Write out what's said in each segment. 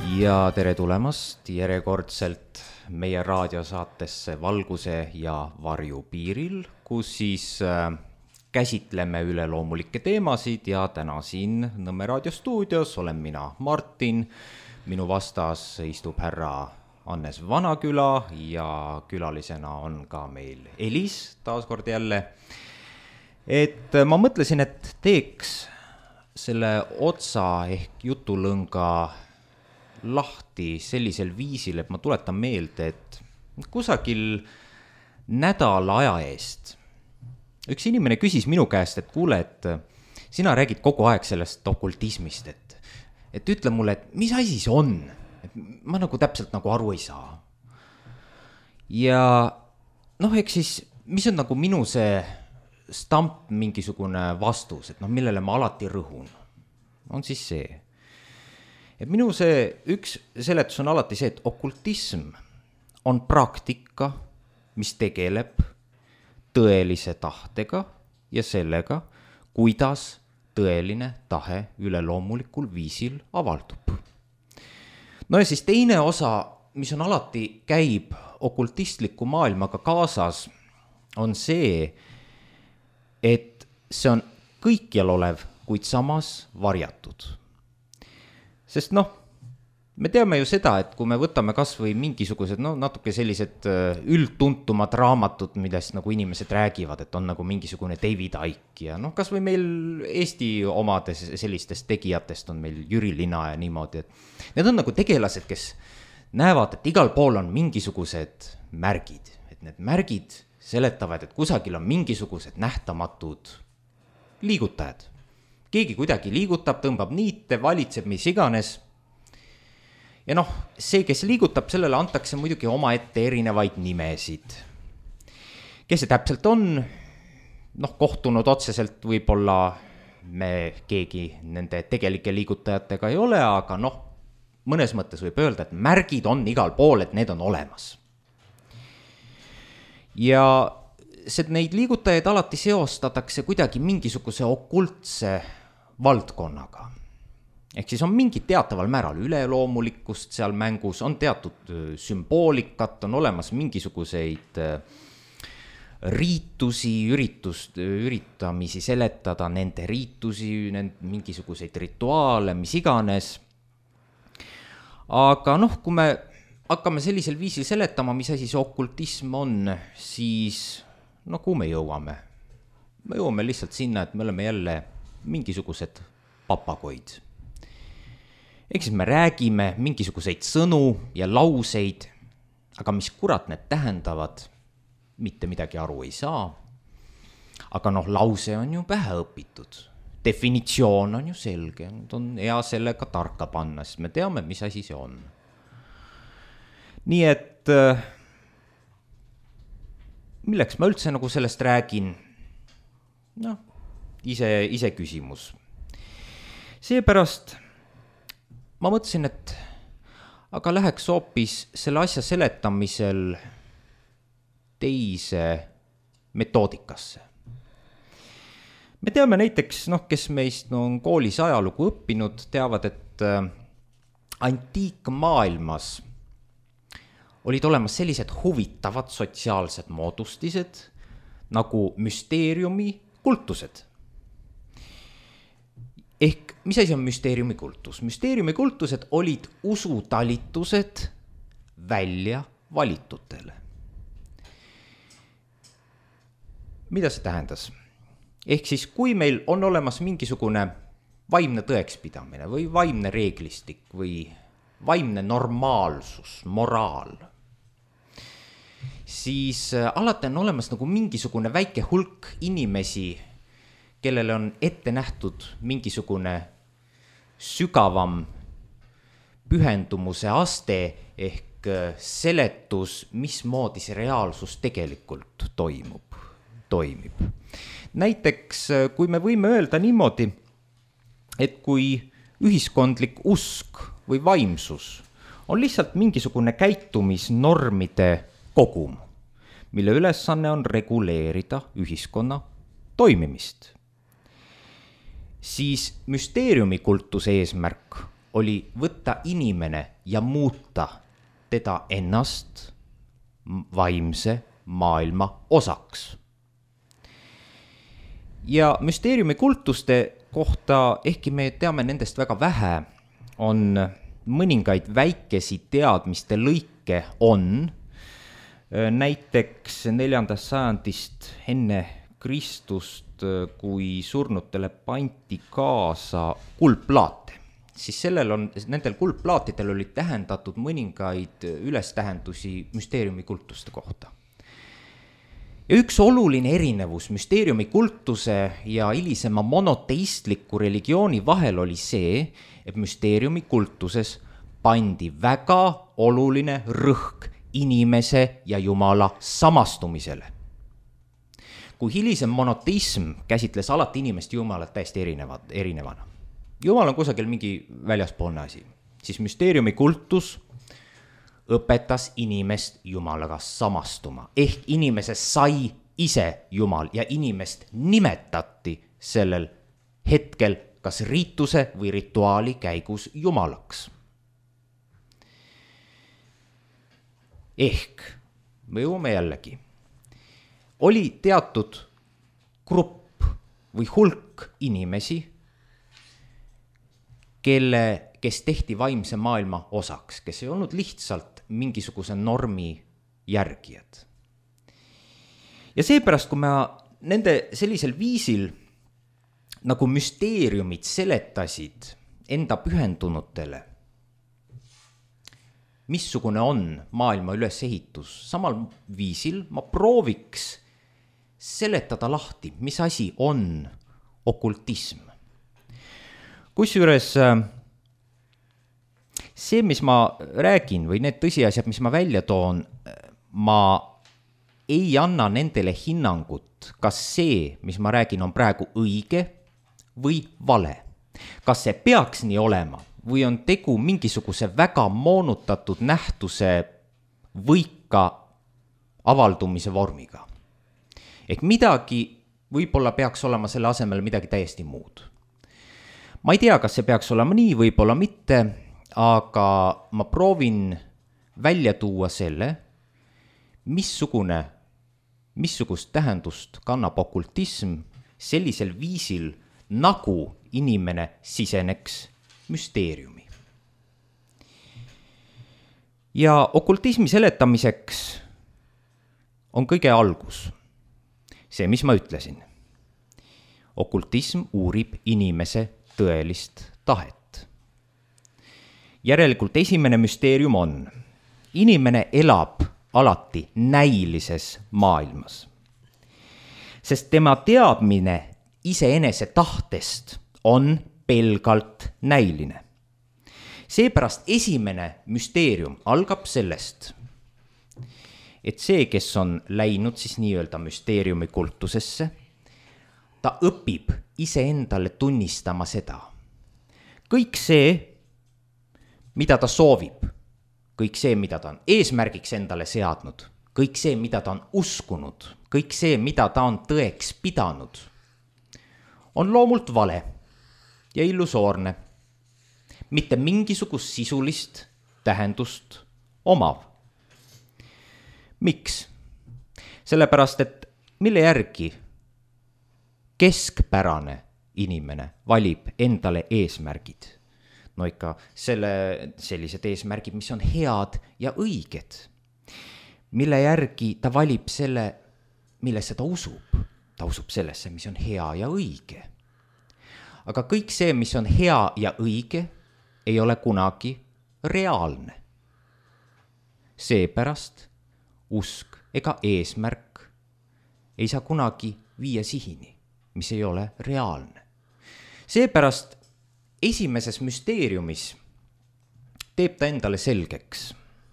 Ja tere tulemast järjekordselt meie raadiosaatesse Valguse ja varju piiril, kus siis käsitleme üleloomulikke teemasid ja täna siin Nõmme raadiostuudios olen mina, Martin, minu vastas istub härra Hannes Vanaküla ja külalisena on ka meil Elis taaskord jälle. Et ma mõtlesin, et teeks selle otsa ehk jutulõnga lahti sellisel viisil, et ma tuletan meelde, et kusagil nädala aja eest üks inimene küsis minu käest, et kuule, et sina räägid kogu aeg sellest okultismist, et ütle mulle, et mis asi see on, et ma nagu täpselt nagu aru ei saa. Ja noh, eks siis, mis on nagu minu see stamp mingisugune vastus, et noh, millele ma alati rõhun, on siis see. Et minu see üks seletus on alati see, et okultism on praktika, mis tegeleb tõelise tahtega ja sellega, kuidas tõeline tahe üleloomulikul viisil avaldub. No ja siis teine osa, mis on alati käib okultistliku maailmaga kaasas, on see, et see on kõikjal olev, kuid samas varjatud. Sest noh, me teame ju seda, et kui me võtame kas või mingisugused natuke sellised üldtuntumad raamatud, millest nagu inimesed räägivad, et on nagu mingisugune David Icke ja noh, kas või meil Eesti omades sellistest tegijatest on meil Jüri Lina ja niimoodi, et need on nagu tegelased, kes näevad, et igal pool on mingisugused märgid, et need märgid seletavad, et kusagil on mingisugused nähtamatud liigutajad. Keegi kuidagi liigutab, tõmbab niite, valitseb mis iganes. Ja noh, see, kes liigutab, sellele antakse muidugi oma ette erinevaid nimesid. Kes see täpselt on? Noh, kohtunud otseselt võib-olla me keegi nende tegelike liigutajatega ei ole, aga noh, mõnes mõttes võib öelda, et märgid on igal pool, et need on olemas. Ja neid liigutajaid alati seostatakse kuidagi mingisuguse okultse valdkonnaga. Ehk siis on mingi teataval määral üleloomulikkust seal mängus, on teatud sümboolikat, on olemas mingisuguseid riitusi, üritamisi seletada nende riitusi, mingisuguseid rituaale, mis iganes. Aga noh, kui me hakkame sellisel viisil seletama, mis asi see okultism on, siis no kuhu me jõuame? Me jõuame lihtsalt sinna, et me oleme jälle mingisugused papagoid. Ehk siis me räägime mingisuguseid sõnu ja lauseid, aga mis kurat need tähendavad, mitte midagi aru ei saa. Aga noh, lause on ju vähe õpitud. Definitsioon on ju selge, on hea sellega tarka panna, sest me teame, mis asi see on. Nii et milleks ma üldse nagu sellest räägin? Noh, ise küsimus. Seepärast ma mõtlesin, et aga läheks hoopis selle asja seletamisel teise metoodikasse. Me teame näiteks, kes meist on koolis ajalugu õppinud, teavad, et antiikmaailmas olid olemas sellised huvitavad sotsiaalsed moodustised nagu müsteeriumi kultused. Ehk mis asi on müsteeriumi kultus? Müsteeriumi kultused olid usutalitused välja valitutele. Mida see tähendas? Ehk siis kui meil on olemas mingisugune vaimne tõekspidamine või vaimne reeglistik või vaimne normaalsus, moraal, siis alati on olemas nagu mingisugune väike hulk inimesi, kellele on ette nähtud mingisugune sügavam pühendumuse aste ehk seletus, mismoodi see reaalsus tegelikult toimib. Näiteks, kui me võime öelda niimoodi, et kui ühiskondlik usk või vaimsus on lihtsalt mingisugune käitumisnormide kogum, mille ülesanne on reguleerida ühiskonna toimimist, siis müsteeriumikultuse eesmärk oli võtta inimene ja muuta teda ennast vaimse maailma osaks. Ja müsteeriumi kultuste kohta, ehkki me teame nendest väga vähe, on mõningaid väikesi teadmiste lõike on. Näiteks 4. sajandist enne Kristust, kui surnutele pandi kaasa kuldplaate, siis nendel kuldplaatidel olid tähendatud mõningaid ülestähendusi müsteeriumi kultuste kohta. Ja üks oluline erinevus müsteeriumi kultuse ja hilisema monoteistliku religiooni vahel oli see, et müsteeriumi kultuses pandi väga oluline rõhk inimese ja Jumala samastumisele. Kui hilisem monoteism käsitles alati inimest ja Jumalat täiesti erinevana. Jumal on kusagil mingi väljaspoolne asi, siis müsteeriumi kultus õpetas inimest Jumalaga samastuma. Ehk inimesest sai ise Jumal ja inimest nimetati sellel hetkel kas riituse või rituaali käigus Jumalaks. Ehk me jõuame jällegi. Oli teatud grupp või hulk inimesi, kes tehti vaimse maailma osaks, kes ei olnud lihtsalt mingisuguse normi järgijad. Ja seepärast, kui me nende sellisel viisil nagu müsteeriumid seletasid enda pühendunutele, missugune on maailma ülesehitus, samal viisil ma prooviks seletada lahti, mis asi on okultism. Kusjuures see, mis ma räägin või need tõsiasjad, mis ma välja toon, ma ei anna nendele hinnangut, kas see, mis ma räägin, on praegu õige või vale. Kas see peaks nii olema või on tegu mingisuguse väga moonutatud nähtuse võika avaldumise vormiga. Ehk midagi võib-olla peaks olema selle asemel midagi täiesti muud. Ma ei tea, kas see peaks olema nii, võib-olla mitte, aga ma proovin välja tuua selle, missugust tähendust kannab okultism sellisel viisil, nagu inimene siseneks müsteeriumi. Ja okultismi seletamiseks on kõige algus see, mis ma ütlesin. Okultism uurib inimese tõelist tahet. Järelikult esimene müsteerium on, inimene elab alati näilises maailmas, sest tema teadmine iseenese tahtest on pelgalt näiline. Seepärast esimene müsteerium algab sellest, et see, kes on läinud siis nii-öelda müsteeriumi kultusesse, ta õpib iseendale tunnistama seda. Kõik see, mida ta soovib, kõik see, mida ta on eesmärgiks endale seadnud, kõik see, mida ta on uskunud, kõik see, mida ta on tõeks pidanud, on loomult vale ja illusoorne, mitte mingisugust sisulist tähendust omav. Miks? Sellepärast, et mille järgi keskpärane inimene valib endale eesmärgid. No ikka sellised eesmärgid, mis on head ja õiged. Mille järgi ta valib selle, millesse ta usub. Ta usub sellesse, mis on hea ja õige. Aga kõik see, mis on hea ja õige, ei ole kunagi reaalne. Seepärast usk ega eesmärk ei saa kunagi viia sihini, mis ei ole reaalne. Seepärast esimeses müsteeriumis teeb ta endale selgeks.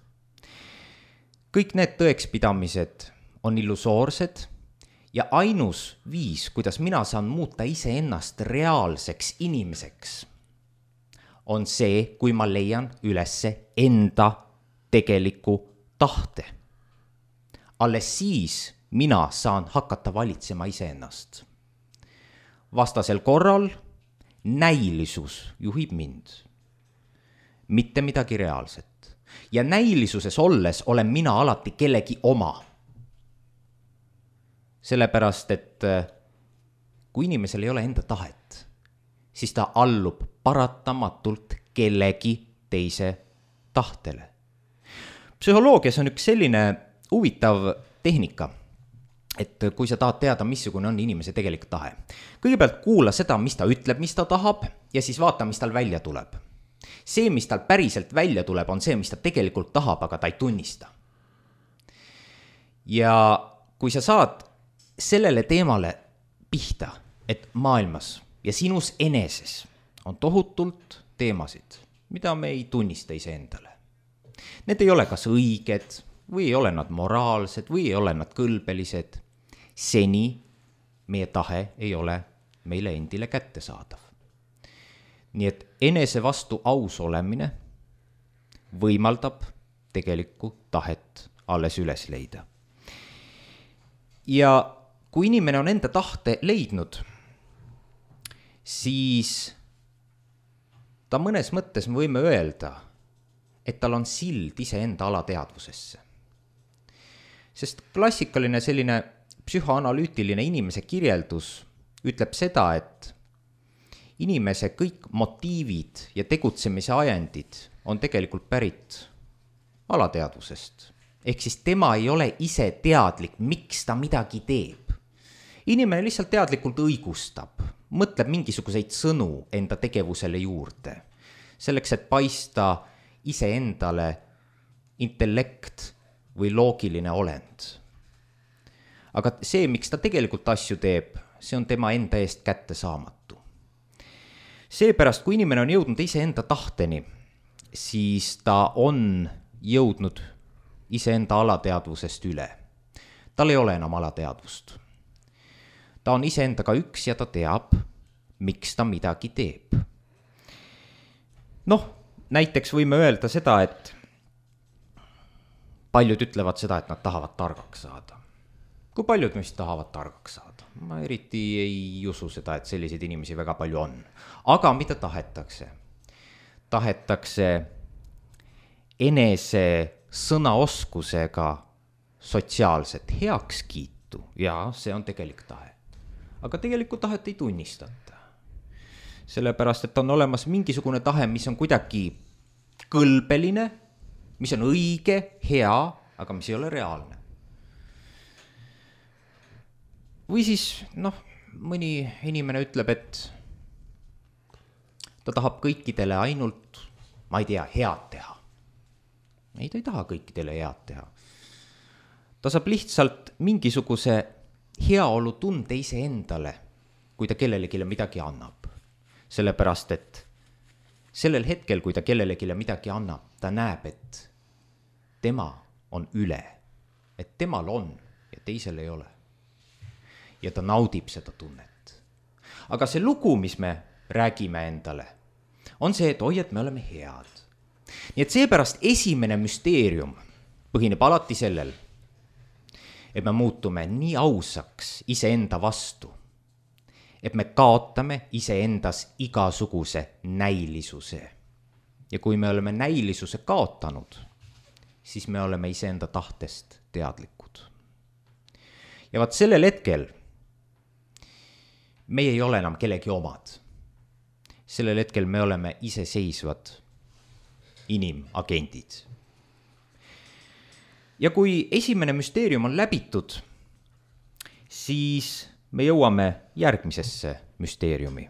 Kõik need tõekspidamised on illusoorsed ja ainus viis, kuidas mina saan muuta iseennast reaalseks inimeseks, on see, kui ma leian ülesse enda tegeliku tahte. Alles siis mina saan hakata valitsema iseennast. Vastasel korral näilisus juhib mind. mitte midagi reaalset. Ja näilisuses olles olen mina alati kellegi oma. Sellepärast, et kui inimesel ei ole enda tahet, siis ta allub paratamatult kellegi teise tahtele. Psühholoogias on üks selline huvitav tehnika, et kui sa tahad teada, missugune on inimese tegelik tahe. Kõigepealt kuula seda, mis ta ütleb, mis ta tahab, ja siis vaata, mis tal välja tuleb. See, mis tal päriselt välja tuleb, on see, mis ta tegelikult tahab, aga ta ei tunnista. Ja kui sa saad sellele teemale pihta, et maailmas ja sinus eneses on tohutult teemasid, mida me ei tunnista iseendale. Need ei ole kas õiged või ei ole nad moraalsed või ei ole nad kõlbelised. Seni meie tahe ei ole meile endile kättesaadav. Nii et enese vastu aus olemine võimaldab tegelikku tahet alles üles leida. Ja kui inimene on enda tahte leidnud, siis ta mõnes mõttes me võime öelda, et tal on sild iseenda alateadvusesse. Sest klassikaline selline psühhoanalüütiline inimese kirjeldus ütleb seda, et inimese kõik motiivid ja tegutsemise ajendid on tegelikult pärit alateadvusest. Ehk siis tema ei ole ise teadlik, miks ta midagi teeb. Inimene lihtsalt teadlikult õigustab, mõtleb mingisuguseid sõnu enda tegevusele juurde. Selleks, et paista iseendale intellekt või loogiline olend. Aga see, miks ta tegelikult asju teeb, see on tema enda eest kättesaamatu. Seepärast, kui inimene on jõudnud iseenda tahteni, siis ta on jõudnud iseenda alateadvusest üle. Tal ei ole enam alateadvust. Ta on iseendaga üks ja ta teab, miks ta midagi teeb. Näiteks võime öelda seda, et paljud ütlevad seda, et nad tahavad targaks saada. Kui paljud meist tahavad targaks saada? Ma eriti ei usu seda, et selliseid inimesi väga palju on. Aga mida tahetakse? Tahetakse enese sõnaoskusega sotsiaalset heakskiitu ja see on tegelik tahe. Aga tegelikult tahet ei tunnistata. Sellepärast, et on olemas mingisugune tahe, mis on kuidagi kõlbeline, mis on õige, hea, aga mis ei ole reaalne. Või siis, mõni inimene ütleb, et ta tahab kõikidele ainult, ma ei tea, head teha. Ei, ta ei taha kõikidele head teha. Ta saab lihtsalt mingisuguse heaolu tunde iseendale, kui ta kellelegi midagi annab. Sellepärast, et sellel hetkel, kui ta kellelegi midagi annab, ta näeb, et tema on üle, et temal on ja teisel ei ole. Ja ta naudib seda tunnet. Aga see lugu, mis me räägime endale, on see, et et me oleme head. Nii et seepärast esimene müsteerium põhineb alati sellel, et me muutume nii ausaks iseenda vastu, et me kaotame iseendas igasuguse näilisuse. Ja kui me oleme näilisuse kaotanud, siis me oleme iseenda tahtest teadlikud. Ja vaat sellel hetkel meie ei ole enam kellegi omad. Sellel hetkel me oleme iseseisvad inimagendid. Ja kui esimene müsteerium on läbitud, siis me jõuame järgmisesse müsteeriumi.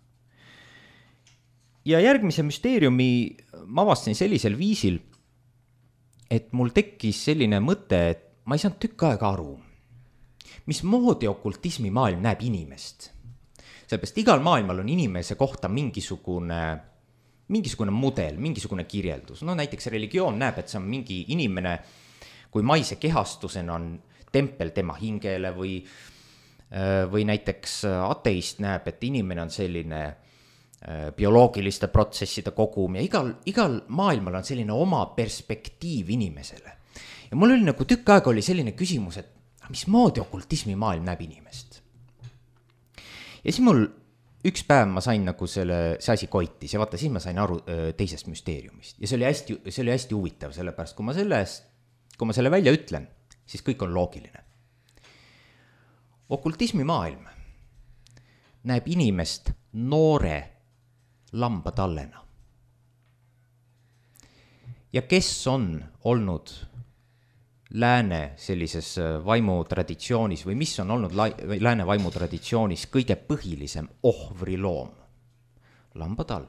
Ja järgmise müsteeriumi ma avastasin sellisel viisil, et mul tekkis selline mõte, et ma ei saanud tükk aega aru, mismoodi okultismi maailm näeb inimest. Sellepärast igal maailmal on inimese kohta mingisugune mudel, mingisugune kirjeldus. Näiteks religioon näeb, et see on mingi inimene, kui maise kehastusena on tempel tema hingele või näiteks ateist näeb, et inimene on selline bioloogiliste protsesside kogum ja igal maailmal on selline oma perspektiiv inimesele. Ja mul oli tükk aega oli selline küsimus, et mismoodi okultismi maailm näeb inimest? Ja siis mul üks päev ma sain nagu see asi koitis ja vaata, siis ma sain aru teisest müsteeriumist. Ja see oli hästi huvitav, sellepärast kui ma selle välja ütlen, siis kõik on loogiline. Okultismi maailm näeb inimest noore lambatallena. Ja kes on olnud lääne sellises vaimutraditioonis või mis on olnud lääne vaimutraditioonis kõige põhilisem ohvriloom? Lambatall.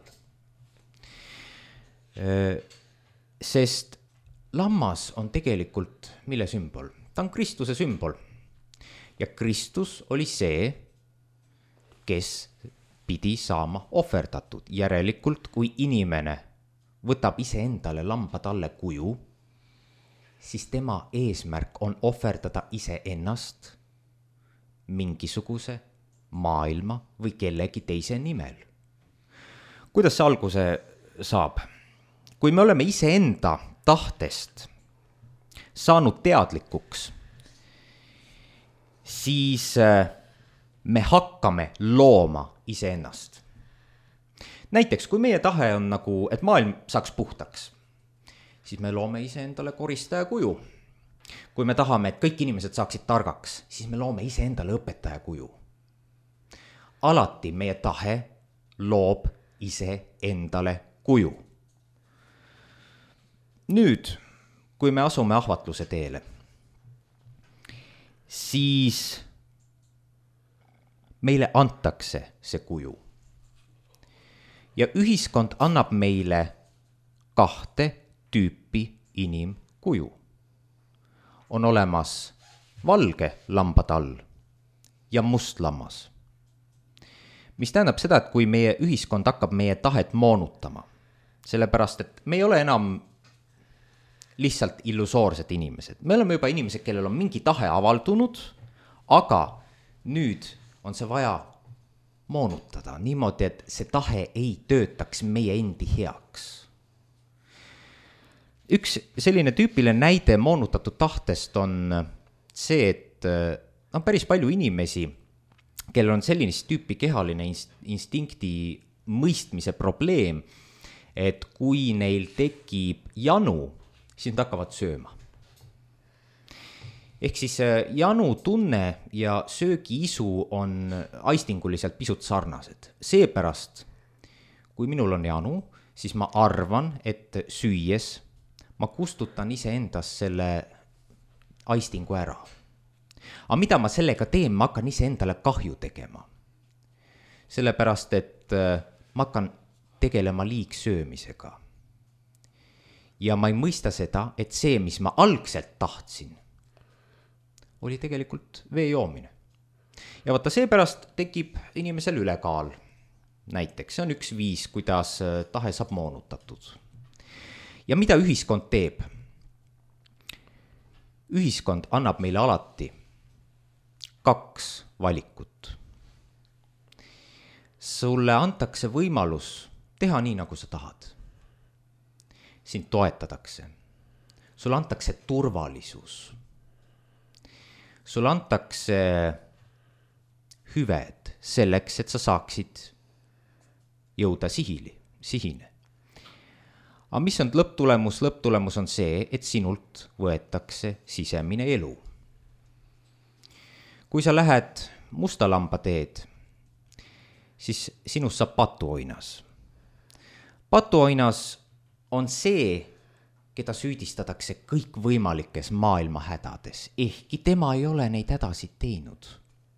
Sest lammas on tegelikult mille sümbol? Ta on Kristuse sümbol. Ja Kristus oli see, kes pidi saama ohverdatud. Järelikult, kui inimene võtab ise endale lambatalle kuju, siis tema eesmärk on ohverdada ise ennast mingisuguse maailma või kellegi teise nimel. Kuidas see alguse saab? Kui me oleme iseenda tahtest saanud teadlikuks, siis me hakkame looma iseennast. Näiteks, kui meie tahe on nagu, et maailm saaks puhtaks, siis me loome iseendale koristaja kuju. Kui me tahame, et kõik inimesed saaksid targaks, siis me loome iseendale õpetaja kuju. Alati meie tahe loob iseendale kuju. Nüüd, kui me asume ahvatluse teele, siis meile antakse see kuju. Ja ühiskond annab meile 2 tüüpi inimkuju. On olemas valge lambatall ja must lammas. Mis tähendab seda, et kui meie ühiskond hakkab meie tahet moonutama, sellepärast, et me ei ole enam lihtsalt illusoorsed inimesed. Me oleme juba inimesed, kellel on mingi tahe avaldunud, aga nüüd on see vaja moonutada niimoodi, et see tahe ei töötaks meie endi heaks. Üks selline tüüpiline näide moonutatud tahtest on see, et on päris palju inimesi, kellel on selline tüüpi kehaline instinkti mõistmise probleem, et kui neil tekib janu, siis nad hakkavad sööma. Ehk siis janu tunne ja söögiisu on aistinguliselt pisut sarnased. Seepärast, kui minul on janu, siis ma arvan, et süües ma kustutan iseendas selle aistingu ära. Aga mida ma sellega teen, ma hakkan iseendale kahju tegema. Sellepärast, et ma hakkan tegelema liigsöömisega. Ja ma ei mõista seda, et see, mis ma algselt tahtsin, oli tegelikult vee joomine. Ja vaata, seepärast tekib inimesel ülekaal. Näiteks, see on üks viis, kuidas tahe saab moonutatud. Ja mida ühiskond teeb? Ühiskond annab meile alati 2 valikut. Sulle antakse võimalus teha nii, nagu sa tahad. Sind toetatakse. Sulle antakse turvalisus. Sulle antakse hüved selleks, et sa saaksid jõuda sihine. Aga mis on lõpptulemus? Lõpptulemus on see, et sinult võetakse sisemine elu. Kui sa lähed musta lamba teed, siis sinust saab patuoinas. Patuoinas on see, keda süüdistatakse kõikvõimalikes maailma hädades, ehkki tema ei ole neid hädasid teinud.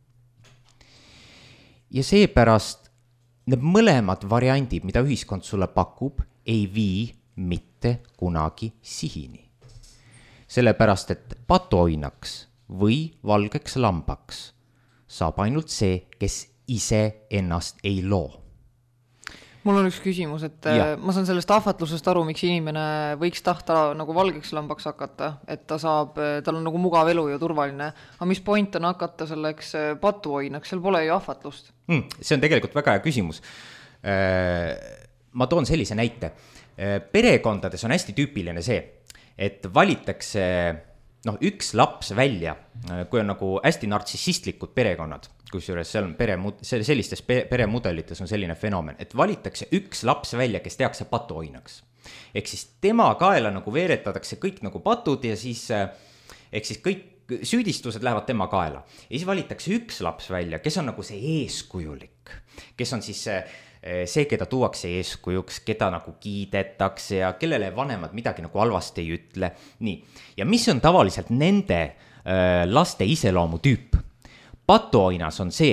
Ja seepärast need mõlemad variandid, mida ühiskond sulle pakub, ei vii mitte kunagi sihini. Sellepärast, et patuoinaks või valgeks lambaks saab ainult see, kes ise ennast ei loo. Mul on üks küsimus, et ma saan sellest ahvatlusest aru, miks inimene võiks tahta nagu valgeks lambaks hakata, et tal on nagu mugav elu ja turvaline. Aga mis point on hakata selleks patuoinaks? Seal pole ju ahvatlust. See on tegelikult väga hea küsimus. Ma toon sellise näite. Perekondades on hästi tüüpiline see, et valitakse noh, üks laps välja, kui on nagu hästi nartsissistlikud perekonnad, kusjuures seal on sellistes peremudelites on selline fenomen, et valitakse üks laps välja, kes tehakse patuoinaks. Ehk siis tema kaela nagu veeretatakse kõik nagu patud ja siis, ehk siis kõik süüdistused lähevad tema kaela. Ja siis valitakse üks laps välja, kes on nagu see eeskujulik, kes on siis see, keda tuuakse eeskujuks, keda nagu kiidetakse ja kellele vanemad midagi nagu halvasti ei ütle. Nii. Ja mis on tavaliselt nende laste iseloomu tüüp? Patuoinas on see,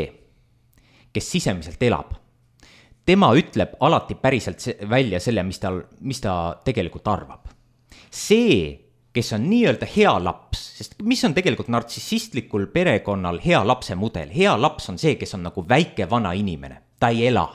kes sisemiselt elab. Tema ütleb alati päriselt välja selle, mis ta tegelikult arvab. See, kes on nii-öelda hea laps, sest mis on tegelikult nartsissistlikul perekonnal hea lapse mudel? Hea laps on see, kes on nagu väike vana inimene. Ta ei ela.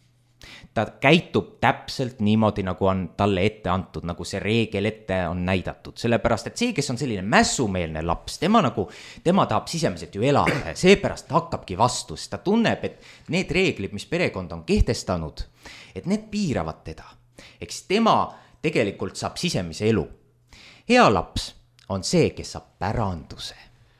Ta käitub täpselt niimoodi, nagu on talle ette antud, nagu see reegel ette on näidatud. Sellepärast, et see, kes on selline mässumeelne laps, tema tahab sisemiselt ju elada, seepärast ta hakkabki vastu, sest ta tunneb, et need reeglid, mis perekond on kehtestanud, et need piiravad teda. Eks tema tegelikult saab sisemise elu. Hea laps on see, kes saab päranduse.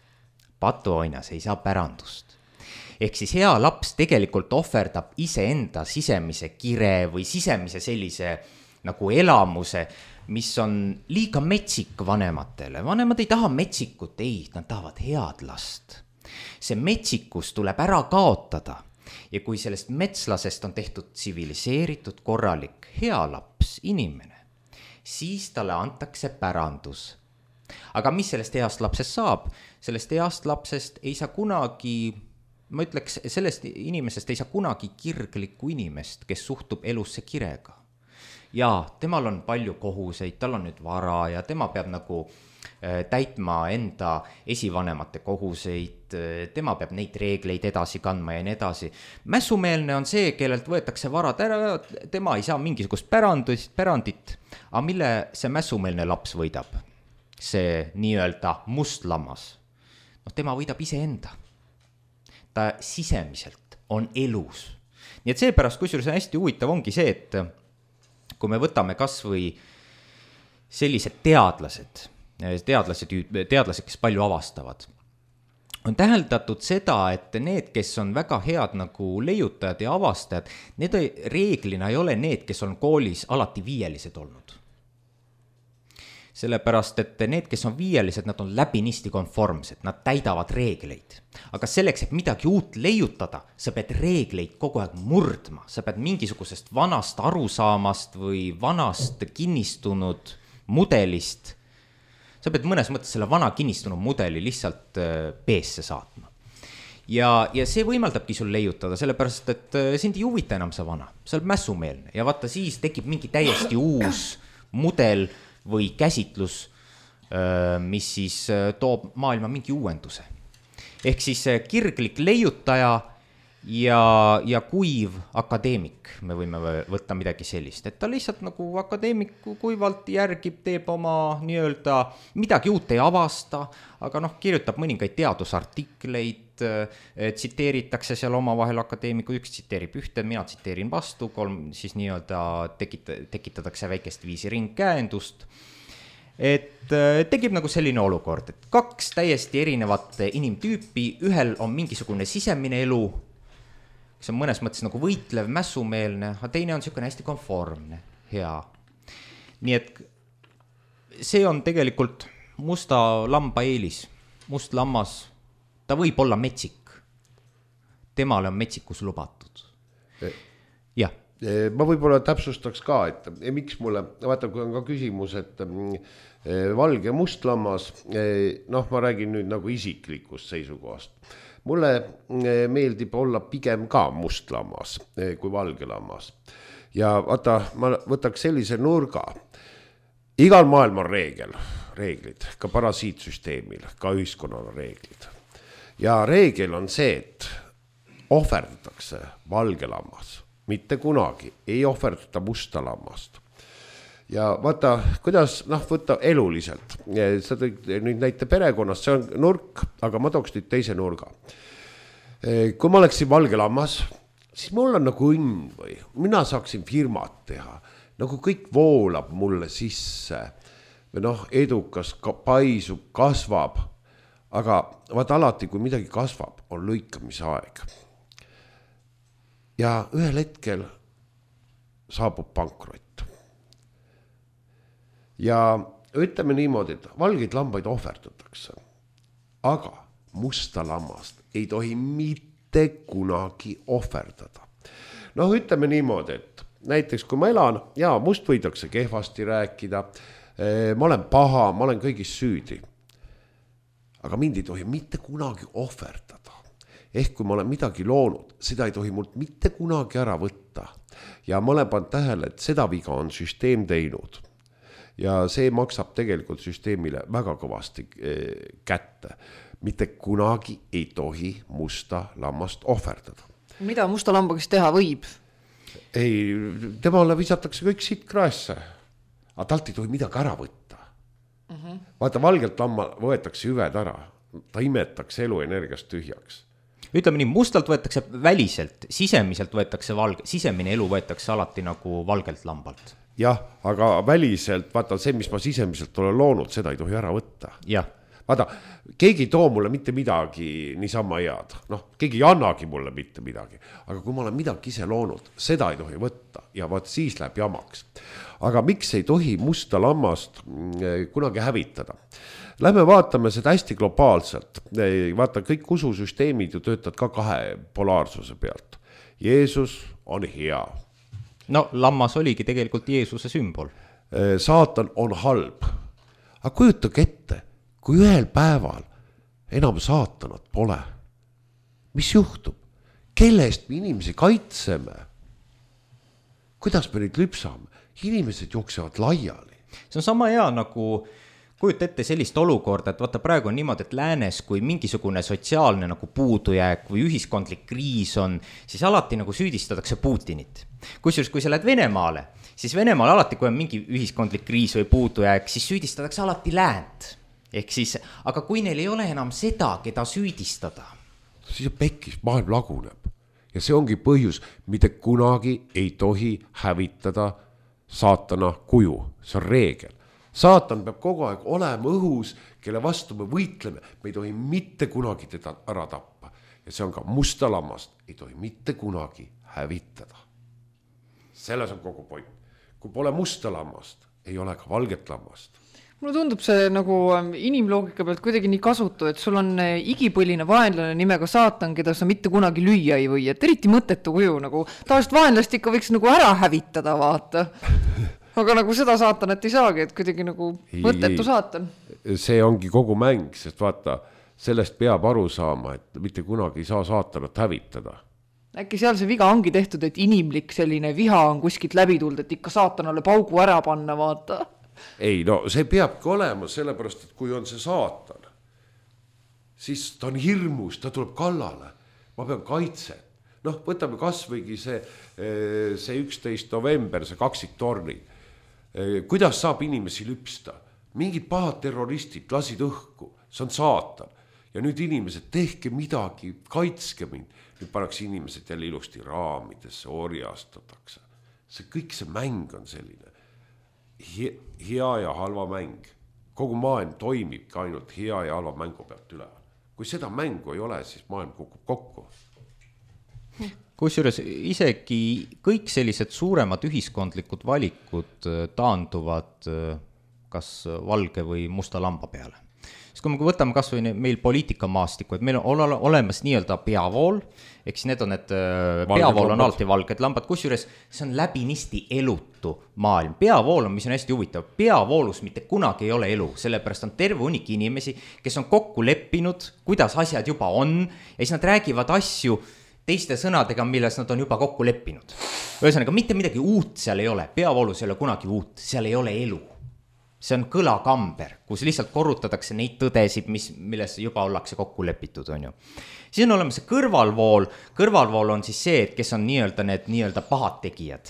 Patuoinas ei saa pärandust. Ehk siis hea laps tegelikult ohverdab iseenda sisemise kire või sisemise sellise nagu elamuse, mis on liiga metsik vanematele. Vanemad ei taha metsikut, ei, nad tahavad head last. See metsikus tuleb ära kaotada. Ja kui sellest metslasest on tehtud tsiviliseeritud, korralik, hea laps, inimene, siis talle antakse pärandus. Aga mis sellest heast lapsest saab? Sellest heast lapsest ei saa kunagi... Ma ütleks, sellest inimesest ei saa kunagi kirglikku inimest, kes suhtub elusse kirega. Ja temal on palju kohuseid, tal on nüüd vara ja tema peab nagu täitma enda esivanemate kohuseid, tema peab neid reegleid edasi kandma ja nii edasi. Mässumeelne on see, kellelt võetakse varad ära, tema ei saa mingisugust pärandit, aga mille see mässumeelne laps võidab? See nii-öelda mustlammas. No tema võidab iseenda. Ta sisemiselt on elus. Nii et seepärast, kusjuures on hästi huvitav ongi see, et kui me võtame kas või sellised teadlased, kes palju avastavad, on täheldatud seda, et need, kes on väga head nagu leiutajad ja avastajad, need reeglina ei ole need, kes on koolis alati viielised olnud. Sellepärast, et need, kes on viielised, nad on läbinisti konformsed, nad täidavad reegleid. Aga selleks, et midagi uut leiutada, sa pead reegleid kogu aeg murdma. Sa pead mingisugusest vanast arusaamast või vanast kinnistunud mudelist. Sa pead mõnes mõttes selle vana kinnistunud mudeli lihtsalt peesse saatma. Ja see võimaldabki sul leiutada, sellepärast, et sind ei huvita enam see vana. Sa oled mässumeelne ja vaata siis tekib mingi täiesti uus mudel või käsitlus, mis siis toob maailma mingi uuenduse. Ehk siis kirglik leiutaja ja kuiv akadeemik, me võime võtta midagi sellist, et ta lihtsalt nagu akadeemiku kuivalt järgib, teeb oma nii-öelda, midagi uut ei avasta, aga kirjutab mõningaid teadusartikleid, tsiteeritakse seal omavahel akadeemiku, üks tsiteerib ühte, mina tsiteerin vastu, kolm siis nii-öelda tekitatakse väikest viisi ringkäendust. Et tekib nagu selline olukord, et kaks täiesti erinevat inimtüüpi, ühel on mingisugune sisemine elu, kes on mõnes mõttes nagu võitlev, mässumeelne, aga teine on niisugune hästi konformne, hea. Nii et see on tegelikult musta lamba eelis. Must lammas, ta võib olla metsik. Temale on metsikus lubatud. Jah. Ma võib-olla täpsustaks ka, et miks mulle, vaata, kui on ka küsimus, et valge must lammas, ma räägin nüüd nagu isiklikust seisukohast. Mulle meeldib olla pigem ka must lammas kui valge lammas. Ja vaata, ma võtaks sellise nurga. Igal maailm on reeglid, ka parasiitsüsteemil, ka ühiskonnal on reeglid. Ja reegel on see, et ohverdatakse valge lammas. Mitte kunagi ei ohverdata musta lammast. Ja vaata, kuidas võtta eluliselt. Sa tõid nüüd näite perekonnast, see on nurk, aga ma tooks nüüd teise nurga. Kui ma oleksin valge lammas, siis mul on nagu õnn või mina saaksin firmat teha. Nagu kõik voolab mulle sisse. edukas, paisub, kasvab, aga vaat alati, kui midagi kasvab, on lõikamise aeg. Ja ühel hetkel saabub pankrott. Ja ütleme niimoodi, et valgeid lambaid ohverdatakse, aga musta lammast ei tohi mitte kunagi ohverdada. Ütleme niimoodi, et näiteks kui ma elan, must võidakse kehvasti rääkida, ma olen paha, ma olen kõigis süüdi. Aga mind ei tohi mitte kunagi ohverdada. Ehk kui ma olen midagi loonud, seda ei tohi mult mitte kunagi ära võtta. Ja ma olen pannud tähele, et seda viga on süsteem teinud. Ja see maksab tegelikult süsteemile väga kõvasti kätte. Mitte kunagi ei tohi musta lammast ohverdada. Mida musta lambaga siis teha võib? Ei, temale visatakse kõik siit kraesse. Aga talt ei tohi midagi ära võtta. Vaata, valgelt lamma võetakse hüved ära. Ta imetakse eluenergiast tühjaks. Ütleme nii, mustalt võetakse väliselt, sisemiselt võetakse sisemine elu võetakse alati nagu valgelt lambalt. Jah, aga väliselt, vaata see, mis ma sisemiselt olen loonud, seda ei tohi ära võtta. Jah. Vaata, keegi ei too mulle mitte midagi niisama head. Keegi ei annagi mulle mitte midagi. Aga kui ma olen midagi ise loonud, seda ei tohi võtta ja vaat siis läheb jamaks. Aga miks ei tohi musta lammast kunagi hävitada? Lähme vaatame seda hästi globaalselt. Vaata, kõik ususüsteemid ju töötavad ka kahe polaarsuse pealt. Jeesus on hea. Lammas oligi tegelikult Jeesuse sümbol. Saatan on halb. Aga kujutage ette, kui ühel päeval enam saatanat pole, mis juhtub? Kelle eest me inimesi kaitseme? Kuidas me neid lüpsame? Inimesed jooksevad laiali. See on sama hea nagu kujuta ette sellist olukorda, et vaata praegu on niimoodi, et läänes, kui mingisugune sotsiaalne nagu puudujääk või ühiskondlik kriis on, siis alati nagu süüdistatakse Putinit. Kusjuures, kui sa lähed Venemaale, siis Venemaal alati, kui on mingi ühiskondlik kriis või puudujääk, siis süüdistatakse alati läänt. Ehk siis, aga kui neil ei ole enam seda, keda süüdistada, siis pekkis, maailm laguneb. Ja see ongi põhjus, mitte kunagi ei tohi hävitada saatana kuju. See on reegel. Saatan peab kogu aeg olema õhus, kelle vastu me võitleme. Me ei tohi mitte kunagi teda ära tappa. Ja see on ka musta lammast. Ei tohi mitte kunagi hävitada. Selles on kogu point. Kui pole musta lammast, ei ole ka valget lammast. Mulle tundub see nagu inimloogika pealt kuidagi nii kasutu, et sul on igipõline vaenlane nimega saatan, keda sa mitte kunagi lüüa ei või, et eriti mõttetu kuju, nagu tavaliselt vaenlast ikka võiks nagu ära hävitada, vaata. Aga nagu seda saatanat ei saagi, et kuidagi nagu mõttetu saatan. See ongi kogu mäng, sest vaata, sellest peab aru saama, et mitte kunagi ei saa saatanat hävitada. Äkki seal see viga ongi tehtud, et inimlik selline viha on kuskilt läbi tulnud, et ikka saatanale paugu ära panna, vaata. Ei, see peabki olema, sellepärast, et kui on see saatan, siis ta on hirmus, ta tuleb kallale, ma pean kaitset. Võtame kas võigi see 11. november, see kaksiktorni. Kuidas saab inimesi lüpsta? Mingid pahad terroristid lasid õhku, see on saatan. Ja nüüd inimesed, tehke midagi, kaitske mind. Nüüd pannakse inimesed jälle ilusti raamidesse, orjastatakse. Kõik see mäng on selline. Hea ja halva mäng. Kogu maailm toimib ka ainult hea ja halva mängu pealt üle. Kui seda mängu ei ole, siis maailm kukub kokku. Kusjuures isegi kõik sellised suuremad ühiskondlikud valikud taanduvad kas valge või musta lamba peale. Siis kui me võtame kas või meil poliitikamaastiku, et meil on olemas nii-öelda peavool, eks need on, et peavool on alati valged lambad, kusjuures see on läbinisti elutu maailm. Peavool on, mis on hästi huvitav, peavoolus mitte kunagi ei ole elu, sellepärast on terve hunnik inimesi, kes on kokku leppinud, kuidas asjad juba on, ja siis nad räägivad asju teiste sõnadega, milles nad on juba kokku leppinud. Ühesõnaga, mitte midagi uut seal ei ole, peavoolus ei ole kunagi uut, seal ei ole elu. See on kõlakamber, kus lihtsalt korrutatakse neid tõdesid, milles juba ollakse kokku lepitud, on ju. Siis on olemas see kõrvalvool on siis see, et kes on nii-öelda need nii-öelda pahad tegijad.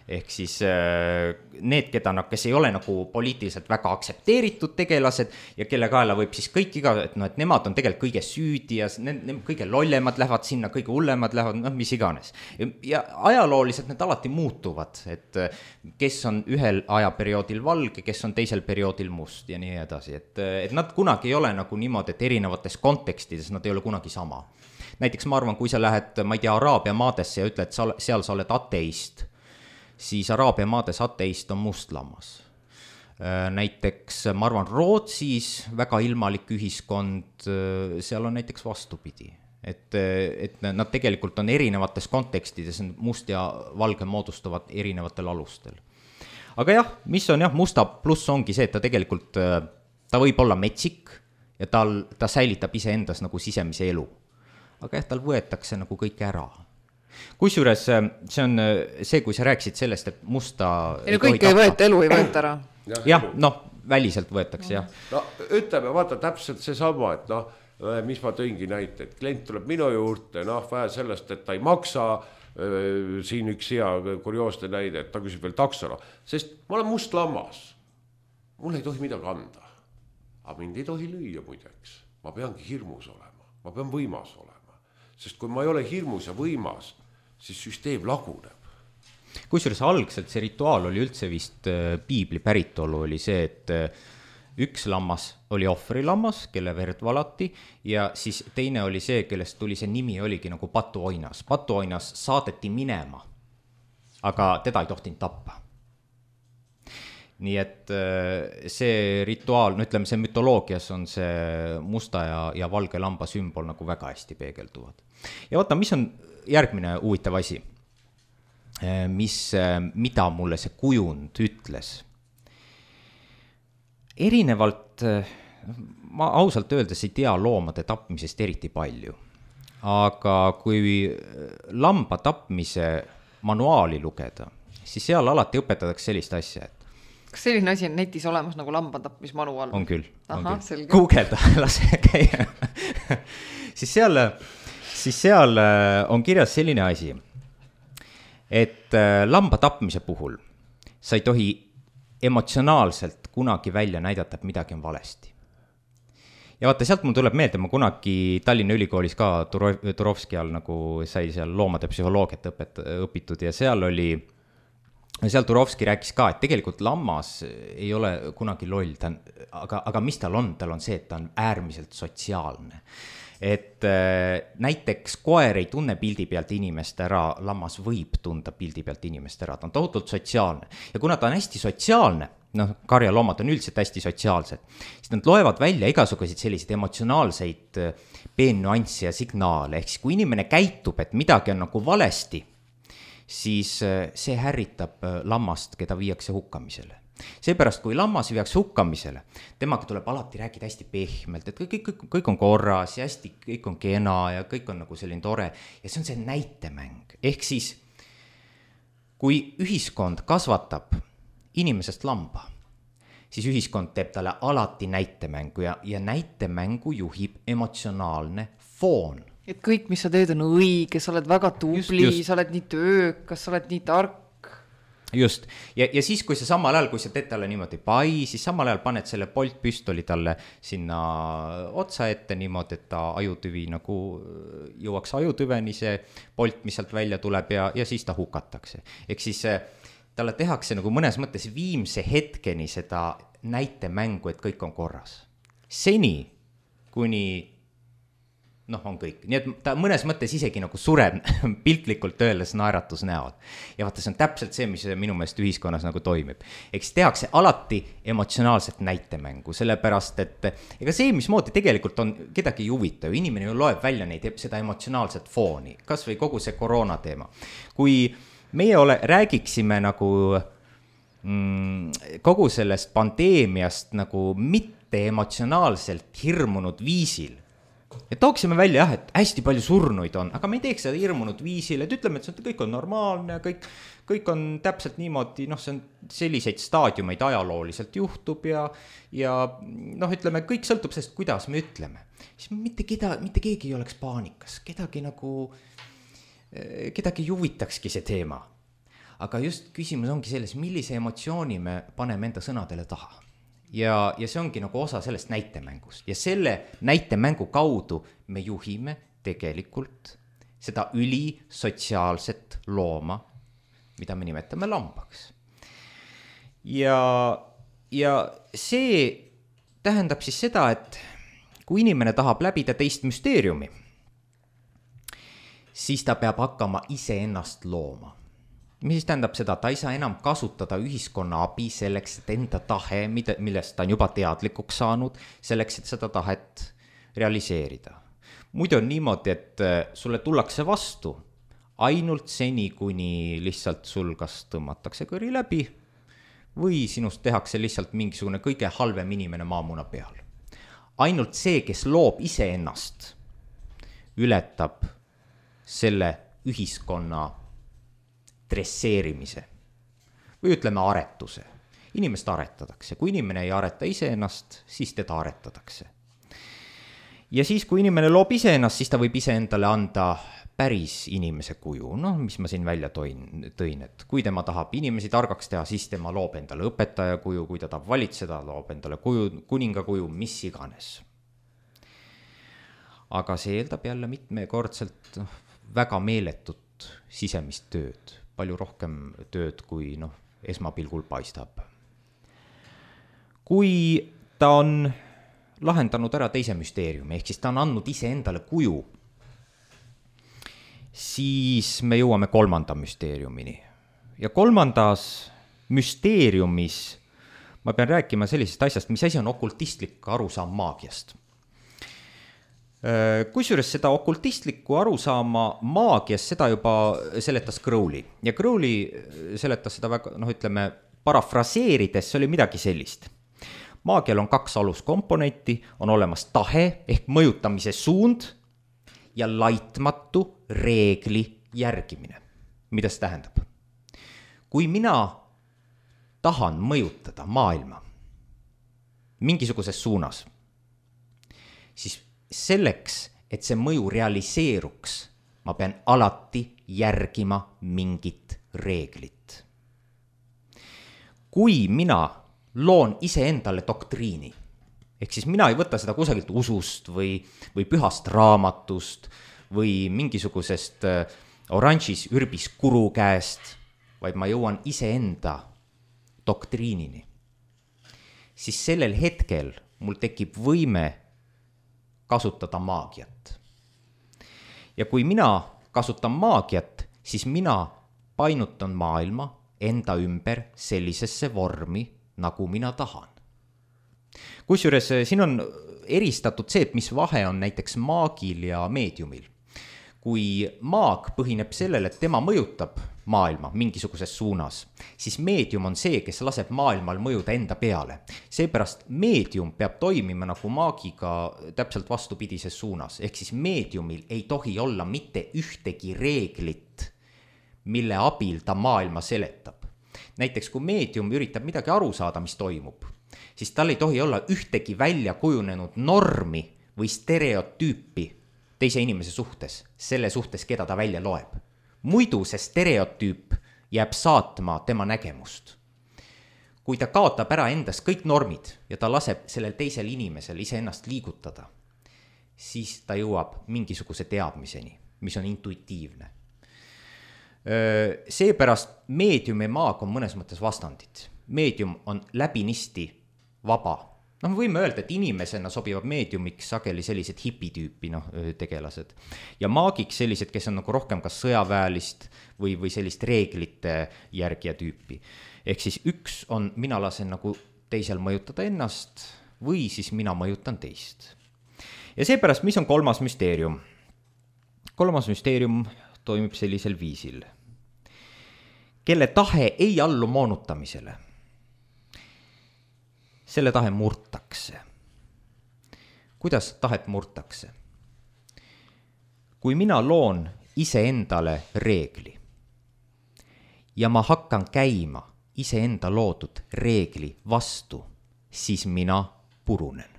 ehk siis need, kes ei ole nagu poliitiliselt väga aktsepteeritud tegelased ja kelle kaela võib siis kõik et nemad on tegelikult kõige süüdi ja kõige lollemad lähevad sinna, kõige hullemad lähevad, mis iganes. Ja ajalooliselt need alati muutuvad, et kes on ühel ajaperioodil valge, kes on teisel perioodil must ja nii edasi, et nad kunagi ei ole nagu niimoodi, et erinevates kontekstides nad ei ole kunagi sama. Näiteks ma arvan, kui sa lähed, ma ei tea, Araabia maadesse ja ütled, seal sa oled ateist, siis Araabia maades ateist on must lammas. Näiteks ma arvan, Rootsis väga ilmalik ühiskond, seal on näiteks vastupidi. Et nad tegelikult on erinevates kontekstides, must ja valge moodustuvad erinevatel alustel. Aga jah, mis on musta pluss ongi see, et ta tegelikult, ta võib olla metsik ja ta säilitab iseendas nagu sisemise elu. Aga tal võetakse nagu kõik ära. Kusjuures see on see, kui sa rääkisid sellest, et musta kõik ei võeta, elu ei võeta ära. Jah, väliselt võetakse, jah. No ütleme, vaata täpselt see sama, et mis ma tõingi näite, et klient tuleb minu juurde, vähe sellest, et ta ei maksa, siin üks hea kurioosne näide, et ta küsib veel taksona, sest ma olen must lammas, mul ei tohi midagi anda, aga mind ei tohi lüüa muideks, ma peangi hirmus olema, ma pean võimas olema, sest kui ma ei ole hirmus ja võimas, siis süsteem laguneb. Kusjuures algselt see rituaal oli üldse vist piibli päritolu oli see, et üks lammas oli ohvrilammas, kelle verd valati ja siis teine oli see, kellest tuli see nimi oligi nagu patuoinas. Patuoinas saadeti minema, aga teda ei tohtinud tappa. Nii et see rituaal, ütleme see mütoloogias on see musta ja valge lamba sümbol nagu väga hästi peegelduvad. Ja vaata, mis on järgmine huvitav asi, mida mulle see kujund ütles. Erinevalt, ma ausalt öeldes ei tea loomade tapmisest eriti palju, aga kui lamba tapmise manuaali lugeda, siis seal alati õpetatakse sellist asja, et kas selline asi on netis olemas nagu lambatapmismanual? On küll. Selge. Googleda, lase käia. siis seal on kirjas selline asi, et lamba tapmise puhul sa ei tohi emotsionaalselt kunagi välja näidata, et midagi on valesti. Ja vaata, sealt mul tuleb meelde, ma kunagi Tallinna Ülikoolis ka Turovski all nagu sai seal loomade psühholoogiat õpitud ja seal Turovski rääkis ka, et tegelikult lammas ei ole kunagi loll, aga mis tal on see, et ta on äärmiselt sotsiaalne. Et näiteks koer ei tunne pildi pealt inimest ära, lammas võib tunda pildi pealt inimest ära, ta on tohutult sotsiaalne. Ja kuna ta on hästi sotsiaalne, karjaloomad on üldiselt hästi sotsiaalsed, siis nad loevad välja igasuguseid selliseid emotsionaalseid peennuanssi ja signaale, ehk siis kui inimene käitub, et midagi on nagu valesti, siis see härritab lammast, keda viiakse hukkamisele. Seepärast, kui lammas viiakse hukkamisele, temaga tuleb alati rääkida hästi pehmelt, et kõik on korras ja hästi kõik on kena ja kõik on nagu selline tore. Ja see on see näitemäng. Ehk siis, kui ühiskond kasvatab inimesest lamba, siis ühiskond teeb talle alati näitemängu ja näitemängu juhib emotsionaalne foon. Et kõik, mis sa teed, on õige, sa oled väga tubli, sa oled nii töökas, sa oled nii tark. Just, ja siis kui sa samal ajal, kui sa teed talle niimoodi pai, siis samal ajal paned selle poltpüstoli talle sinna otsa ette niimoodi, et ta ajutüvi nagu jõuaks ajutüveni see polt, mis sealt välja tuleb ja siis ta hukatakse. Ehk siis talle tehakse nagu mõnes mõttes viimse hetkeni seda näitemängu, et kõik on korras. Seni, kuni on kõik. Nii et ta mõnes mõttes isegi nagu sureb piltlikult öeldes naeratus näod. Ja vaata, see on täpselt see, mis minu meelest ühiskonnas nagu toimib. Eks tehakse alati emotsionaalset näitemängu, sellepärast, et ega see, mismoodi tegelikult on kedagi ei huvita, inimene ju loeb välja seda emotsionaalset fooni, kas või kogu see koroona teema. Kui meie räägiksime nagu kogu sellest pandeemiast nagu mitte emotsionaalselt hirmunud viisil, et tooksime välja et hästi palju surnuid on, aga me ei teeks seda hirmunud viisil, et ütleme, et kõik on normaalne, kõik on täpselt niimoodi, see on selliseid staadiumeid ajalooliselt juhtub ja ütleme, kõik sõltub sellest, kuidas me ütleme. Siis mitte keegi ei oleks paanikas, kedagi ei huvitakski see teema. aga just küsimus ongi selles, millise emotsiooni me paneme enda sõnadele taha. Ja see ongi nagu osa sellest näitemängust ja selle näitemängu kaudu me juhime tegelikult seda ülisotsiaalset looma, mida me nimetame lambaks. Ja see tähendab siis seda, et kui inimene tahab läbida teist müsteeriumi, siis ta peab hakkama iseennast looma. Mis siis tähendab seda, ta ei saa enam kasutada ühiskonna abi selleks, et enda tahe, millest ta on juba teadlikuks saanud, selleks, et seda tahet realiseerida. Muidu on niimoodi, et sulle tullakse vastu ainult seni, kuni lihtsalt sul kas tõmmatakse kõri läbi või sinust tehakse lihtsalt mingisugune kõige halvem inimene maamuna peal. Ainult see, kes loob iseennast, ületab selle ühiskonna dresseerimise või ütleme aretuse. Inimest aretatakse. Kui inimene ei areta iseennast, siis teda aretatakse. Ja siis, kui inimene loob iseennast, siis ta võib iseendale anda päris inimese kuju. No, mis ma siin välja tõin, et kui tema tahab inimesi targaks teha, siis tema loob endale õpetaja kuju, kui ta tahab valitseda, loob endale kuju, kuninga kuju, mis iganes. Aga see eeldab jälle mitmekordselt väga meeletut sisemist tööd, palju rohkem tööd, kui esmapilgul paistab. Kui ta on lahendanud ära teise müsteeriumi, ehk siis ta on andnud iseendale kuju, siis me jõuame kolmanda müsteeriumini. Ja kolmandas müsteeriumis ma pean rääkima sellisest asjast, mis asi on okultistlik arusaam maagiast. Kusjuures seda okultistlikku arusaama maagiast, seda juba seletas Crowley. Ja Crowley seletas seda väga, ütleme, parafraseerides, see oli midagi sellist. Maagial on 2 aluskomponenti, on olemas tahe ehk mõjutamise suund ja laitmatu reegli järgimine. Mida see tähendab? Kui mina tahan mõjutada maailma mingisuguses suunas, siis selleks, et see mõju realiseeruks, ma pean alati järgima mingit reeglit. Kui mina loon iseendale doktriini, ehk siis mina ei võta seda kusagilt usust või pühast raamatust või mingisugusest oranžis ürbis kuru käest, vaid ma jõuan iseenda doktriinini, siis sellel hetkel mul tekib võime kasutada maagiat. Ja kui mina kasutan maagiat, siis mina painutan maailma enda ümber sellisesse vormi, nagu mina tahan. Kusjuures siin on eristatud see, et mis vahe on näiteks maagil ja meediumil. Kui maag põhineb sellele, et tema mõjutab maailma mingisuguses suunas, siis meedium on see, kes laseb maailmal mõjuda enda peale. Seepärast meedium peab toimima nagu maagiga täpselt vastupidises suunas. Ehk siis meediumil ei tohi olla mitte ühtegi reeglit, mille abil ta maailma seletab. Näiteks kui meedium üritab midagi aru saada, mis toimub, siis tal ei tohi olla ühtegi välja kujunenud normi või stereotüüpi teise inimese suhtes, selle suhtes, keda ta välja loeb. Muidu see stereotüüp jääb saatma tema nägemust. Kui ta kaotab ära endas kõik normid ja ta laseb sellel teisel inimesel iseennast liigutada, siis ta jõuab mingisuguse teadmiseni, mis on intuitiivne. Seepärast meedium ja maag on mõnes mõttes vastandid. Meedium on läbinisti vaba. Me võime öelda, et inimesena sobivad meediumiks sageli sellised hipitüüpi tegelased. Ja maagiks sellised, kes on nagu rohkem kas sõjaväelist või sellist reeglite järgija tüüpi. Ehk siis üks on, mina lasen nagu teisel mõjutada ennast või siis mina mõjutan teist. Ja seepärast, mis on kolmas müsteerium? Kolmas müsteerium toimib sellisel viisil. Kelle tahe ei allu moonutamisele, selle tahe murtakse. Kuidas tahet murtakse? Kui mina loon iseendale reegli ja ma hakkan käima iseenda loodud reegli vastu, siis mina purunen.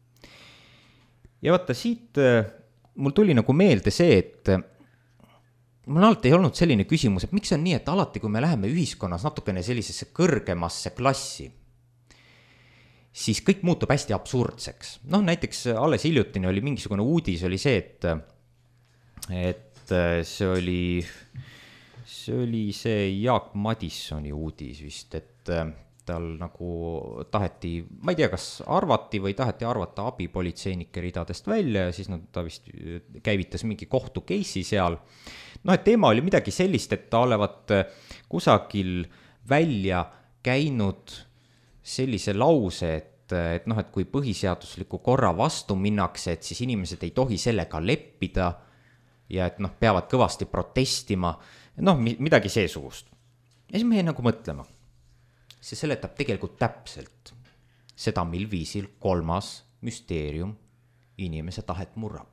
Ja vaata, siit mul tuli nagu meelde see, et mul on alati olnud selline küsimus, et miks on nii, et alati, kui me läheme ühiskonnas natukene sellisesse kõrgemasse klassi, siis kõik muutub hästi absurdseks. Noh, näiteks alles hiljutine oli mingisugune uudis, oli see, et see oli see Jaak Madissoni uudis vist, et tal nagu taheti, ma ei tea, kas arvati või taheti arvata abipolitseinike ridadest välja ja siis ta vist käivitas mingi kohtu case'i seal. Noh, et teema oli midagi sellist, et ta olevat kusagil välja käinud sellise lause, et noh, et kui põhiseadusliku korra vastu minnakse, et siis inimesed ei tohi sellega leppida ja et noh, peavad kõvasti protestima, noh, midagi seesugust. Ja siis me nagu mõtlema. See seletab tegelikult täpselt seda, mil viisil 3. müsteerium inimese tahet murrab.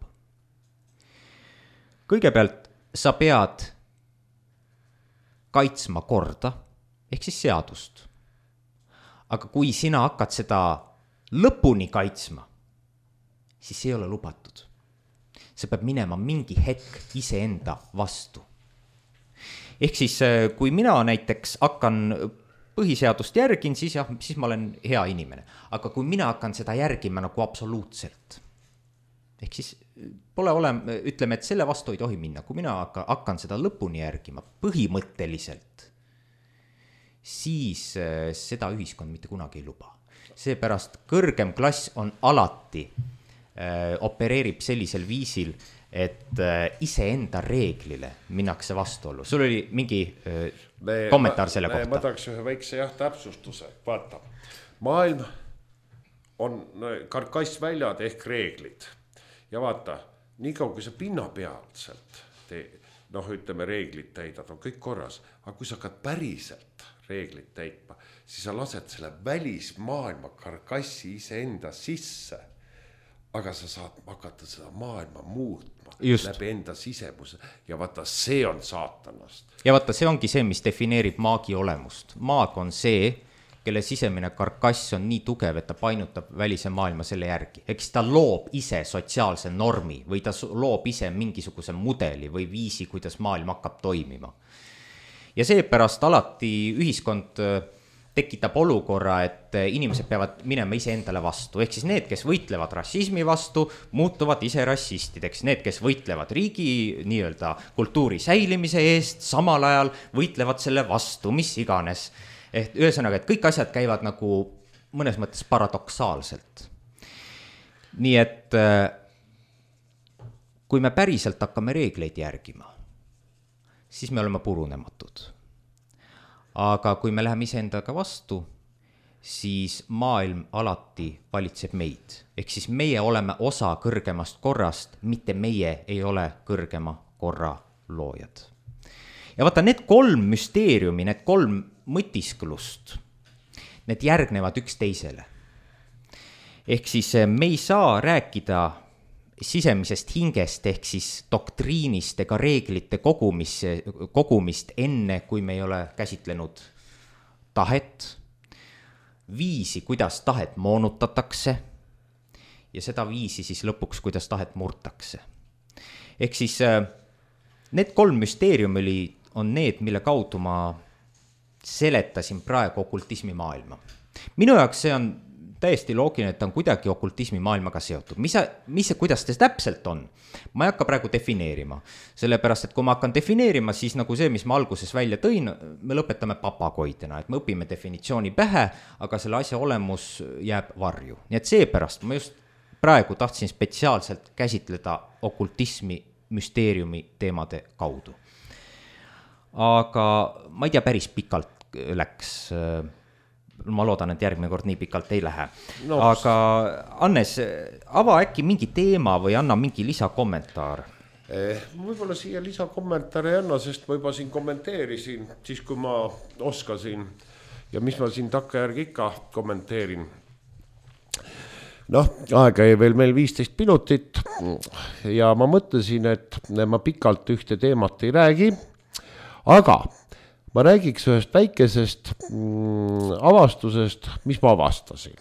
Kõigepealt sa pead kaitsma korda ehk siis seadust. Aga kui sina hakkad seda lõpuni kaitsma, siis ei ole lubatud. See peab minema mingi hetk iseenda vastu. Ehk siis, kui mina näiteks hakkan põhiseadust järgin, siis ma olen hea inimene. Aga kui mina hakkan seda järgima nagu absoluutselt, ehk siis ütleme, et selle vastu ei tohi minna, kui mina hakkan seda lõpuni järgima põhimõtteliselt, siis seda ühiskond mitte kunagi ei luba. Seepärast kõrgem klass on alati, opereerib sellisel viisil, et iseenda reeglile minnakse vastuollu. Sul oli mingi kommentaar selle kohta? Ma tahaks ühe väikse täpsustuse. Vaata, maailm on karkassväljad ehk reeglid. Ja vaata, nii kaua kui sa pinnapealselt ütleme, reeglid täidad, on kõik korras. Aga kui sa hakkad päriselt reeglid täitma, siis sa lased selle välismaailma karkassi iseenda sisse. Aga sa saad hakata seda maailma muutma läbi enda sisemuse ja vaata, see on saatanast. Ja vaata, see ongi see, mis defineerib maagi olemust. Maag on see, kelle sisemine karkass on nii tugev, et ta painutab välise maailma selle järgi. Eks ta loob ise sotsiaalse normi või ta loob ise mingisuguse mudeli või viisi, kuidas maailm hakkab toimima. Ja seepärast alati ühiskond tekitab olukorra, et inimesed peavad minema ise endale vastu. Ehk siis need, kes võitlevad rassismi vastu, muutuvad ise rassistideks. Need, kes võitlevad riigi nii-öelda kultuuri säilimise eest, samal ajal võitlevad selle vastu, mis iganes. Ühesõnaga, et kõik asjad käivad nagu mõnes mõttes paradoksaalselt. Nii et kui me päriselt hakkame reegleid järgima, siis me oleme purunematud. Aga kui me läheme iseendaga vastu, siis maailm alati valitseb meid. Ehk siis meie oleme osa kõrgemast korrast, mitte meie ei ole kõrgema korra loojad. Ja vaata, need 3 müsteeriumi, need 3 mõtisklust, need järgnevad üksteisele. Ehk siis me ei saa rääkida sisemisest hingest ehk siis doktriinist ega reeglite kogumist enne, kui me ei ole käsitlenud tahet, viisi, kuidas tahet moonutatakse ja seda viisi siis lõpuks, kuidas tahet murtakse. Ehk siis need 3 müsteeriumi on need, mille kaudu ma seletasin praegu okultismi maailma. Minu jaoks see on täiesti loogiline, et ta on kuidagi okultismi maailmaga seotud. Kuidas see täpselt on? Ma ei hakka praegu defineerima. Sellepärast, et kui ma hakkan defineerima, siis nagu see, mis ma alguses välja tõin, me lõpetame papagoidena, et me õpime definitsiooni pähe, aga selle asja olemus jääb varju. Nii et seepärast ma just praegu tahtsin spetsiaalselt käsitleda okultismi müsteeriumi teemade kaudu. Aga ma ei tea, päris pikalt läks. Ma loodan, et järgmine kord nii pikalt ei lähe. No, aga Hannes, ava äkki mingi teema või anna mingi lisakommentaar? Võib-olla siia lisakommentaare ei anna, sest ma juba siin kommenteerisin, siis kui ma oskasin ja mis ma siin takkajärgi ikka kommenteerin. Noh, aega ei veel meil 15 minutit ja ma mõtlesin, et ma pikalt ühte teemat ei räägi, aga ma räägiks ühest väikesest avastusest, mis ma avastasin.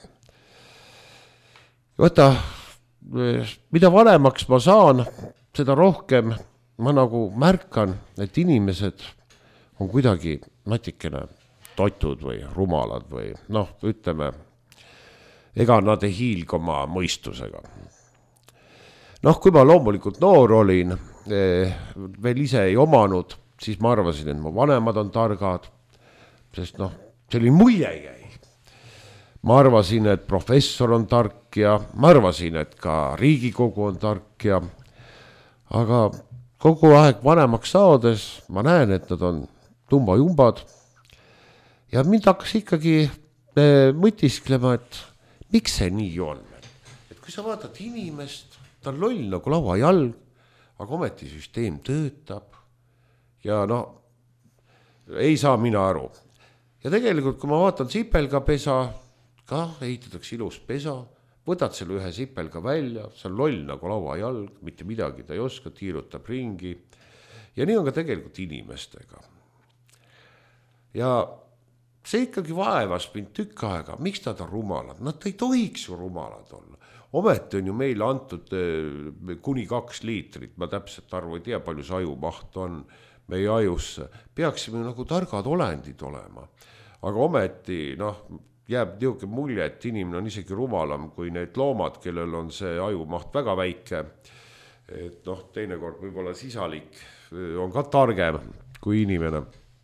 Võta, mida vanemaks ma saan, seda rohkem ma nagu märkan, et inimesed on kuidagi natikene totud või rumalad või noh, ütleme, ega nad ei hiilga oma mõistusega. Noh, kui ma loomulikult noor olin, veel ise ei omanud, siis ma arvasin, et mu vanemad on targad, sest noh, selline mulje jäi. Ma arvasin, et professor on tark ja ma arvasin, et ka Riigikogu on tark ja aga kogu aeg vanemaks saades ma näen, et nad on tumba-jumbad ja mind hakkas ikkagi mõtisklema, et miks see nii on. Et kui sa vaatad inimest, ta on loll nagu lauajalg, aga ometi süsteem töötab ja noh, ei saa mina aru. Ja tegelikult, kui ma vaatan sipelgapesa, ka ehitatakse ilus pesa, võtad selle ühe sipelga välja, see on loll nagu lauajalg, mitte midagi ta ei oska, tiirutab ringi. Ja nii on ka tegelikult inimestega. Ja see ikkagi vaevas mind tükk aega, miks nad on rumalad? Nad ei tohiks ju rumalad olla. Ometi on ju meile antud kuni 2 liitrit, ma täpselt arvu ei tea, palju see ajumaht on meie ajusse. Peaksime nagu targad olendid olema. Aga ometi, noh, jääb niisugune mulje, et inimene on isegi rumalam kui need loomad, kellel on see ajumaht väga väike. Et noh, teinekord võib-olla sisalik on ka targem kui inimene.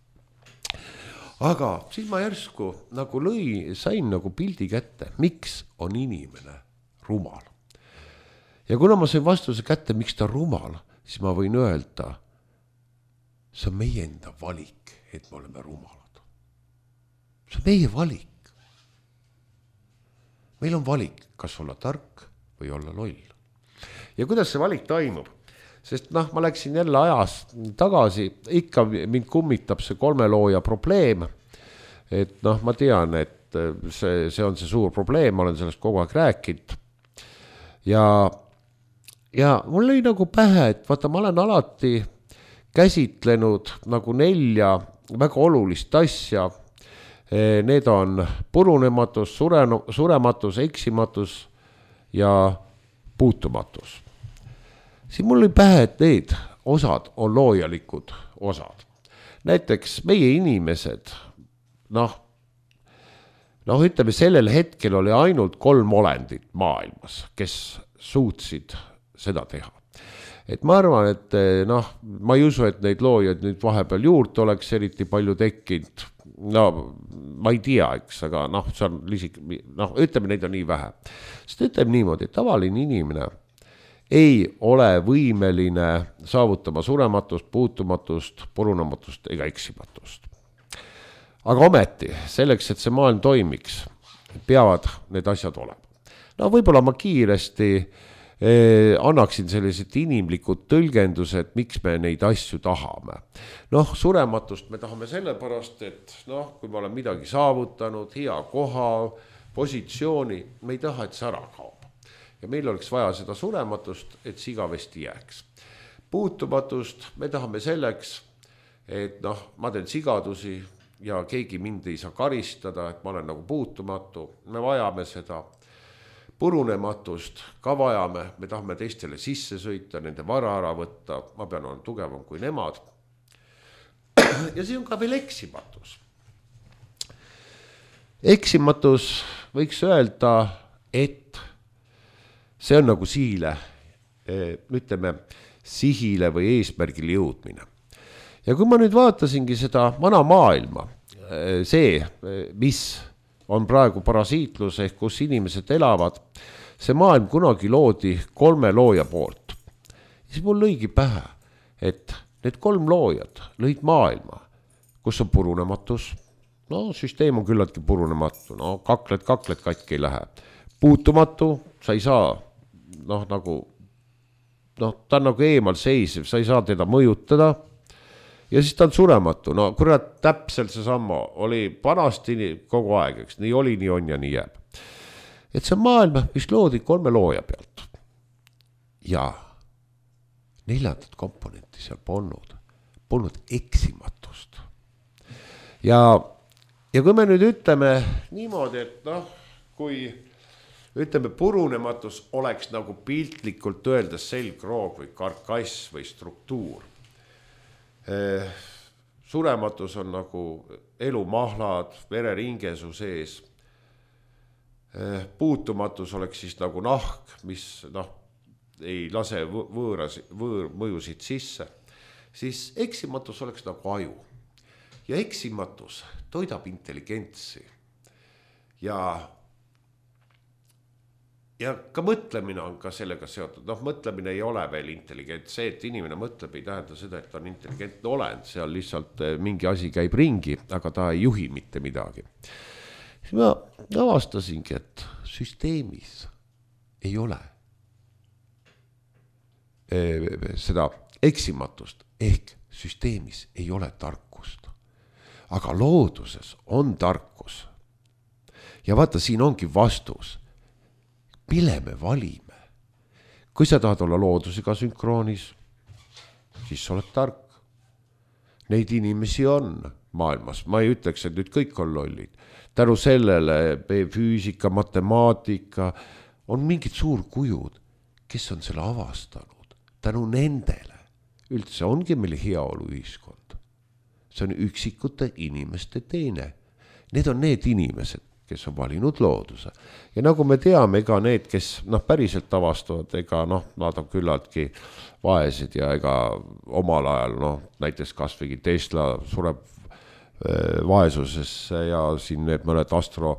Aga siis ma järsku nagu sain nagu pildi kätte, miks on inimene rumal. Ja kuna ma sain vastuse kätte, miks ta rumal, siis ma võin öelda, see on meie enda valik, et me oleme rumalad. See on meie valik. Meil on valik, kas olla tark või olla loll. Ja kuidas see valik toimub? Sest noh, ma läksin jälle ajas tagasi, ikka mind kummitab see 3 looja probleem. Et noh, ma tean, et see on see suur probleem, ma olen sellest kogu aeg rääkinud. Ja mul lõi nagu pähe, et vaata, ma olen alati käsitlenud nagu 4 väga olulist asja. Need on purunematus, surematus, eksimatus ja puutumatus. Siin mul lõi pähe, et need osad on loojalikud osad. Näiteks meie inimesed, noh, ütleme, sellel hetkel oli ainult 3 olendit maailmas, kes suutsid seda teha. Et ma arvan, et noh, ma ei usu, et neid loojaid nüüd vahepeal juurde oleks eriti palju tekkinud. No, ma ei tea, eks, aga noh, see on noh, ütleme, neid on nii vähe. Sest ütleme niimoodi, et tavaline inimene ei ole võimeline saavutama surematust, puutumatust, purunematust ega eksimatust. Aga ometi, selleks, et see maailm toimiks, peavad need asjad olema. No võib-olla ma kiiresti annaksin sellised inimlikud tõlgendused, miks me neid asju tahame. Noh, surematust me tahame sellepärast, et noh, kui me oleme midagi saavutanud, hea koha, positsiooni, me ei taha, et see ära kaob. Ja meil oleks vaja seda surematust, et see igavesti jääks. Puutumatust me tahame selleks, et noh, ma teen sigadusi ja keegi mind ei saa karistada, et ma olen nagu puutumatu, me vajame seda. Purunematust ka vajame, me tahame teistele sisse sõita, nende vara ära võtta, ma pean olema tugevam kui nemad. Ja see on ka veel eksimatus. Eksimatus võiks öelda, et see on nagu sihile, ütleme, sihile või eesmärgile jõudmine. Ja kui ma nüüd vaatasingi seda vana maailma, see, mis on praegu parasiitlus ehk kus inimesed elavad, see maailm kunagi loodi 3 looja poolt. Ja siis mul lõigi pähe, et need 3 loojad lõid maailma, kus on purunematus. No süsteem on küllaltki purunematu, no kakled katki ei lähe. Puutumatu, sa ei saa, noh nagu, noh ta on nagu eemal seisev, sa ei saa teda mõjutada. Ja siis ta on surematu, no kurat täpselt see samma oli vanasti kogu aeg, eks, nii oli, nii on ja nii jääb. Et see maailm, mis loodi 3 looja pealt. Ja 4. komponenti seal polnud eksimatust. Ja kui me nüüd ütleme niimoodi, et noh, kui ütleme, purunematus oleks nagu piltlikult öeldes selgroog või karkass või struktuur. Surematus on nagu elumahlad, vereringe su sees. Puutumatus oleks siis nagu nahk, mis ei lase võõrmõjusid sisse. Siis eksimatus oleks nagu aju. Ja eksimatus toidab intelligentsi. Ja ka mõtlemine on ka sellega seotud. Mõtlemine ei ole veel intelligent. See, et inimene mõtleb, ei tähenda seda, et ta on intelligentne olend. Seal lihtsalt mingi asi käib ringi, aga ta ei juhi mitte midagi. Siis ma avastasingi, et süsteemis ei ole seda eksimatust ehk süsteemis ei ole tarkust. Aga looduses on tarkus. Ja vaata, siin ongi vastus. Mille me valime? Kui sa tahad olla loodusega sünkroonis, siis sa oled tark. Neid inimesi on maailmas. Ma ei ütleks, et nüüd kõik on lollid. Tänu sellele füüsika, matemaatika on mingid suurkujud, kes on selle avastanud. Tänu nendele üldse ongi meil heaolu ühiskond. See on üksikute inimeste teene. Need on need inimesed, kes on valinud looduse. Ja nagu me teame, ega need, kes päriselt avastavad, ega nad on küllaltki vaesed ja ega omal ajal, näiteks kasvõi Tesla sureb vaesusesse ja siin need mõned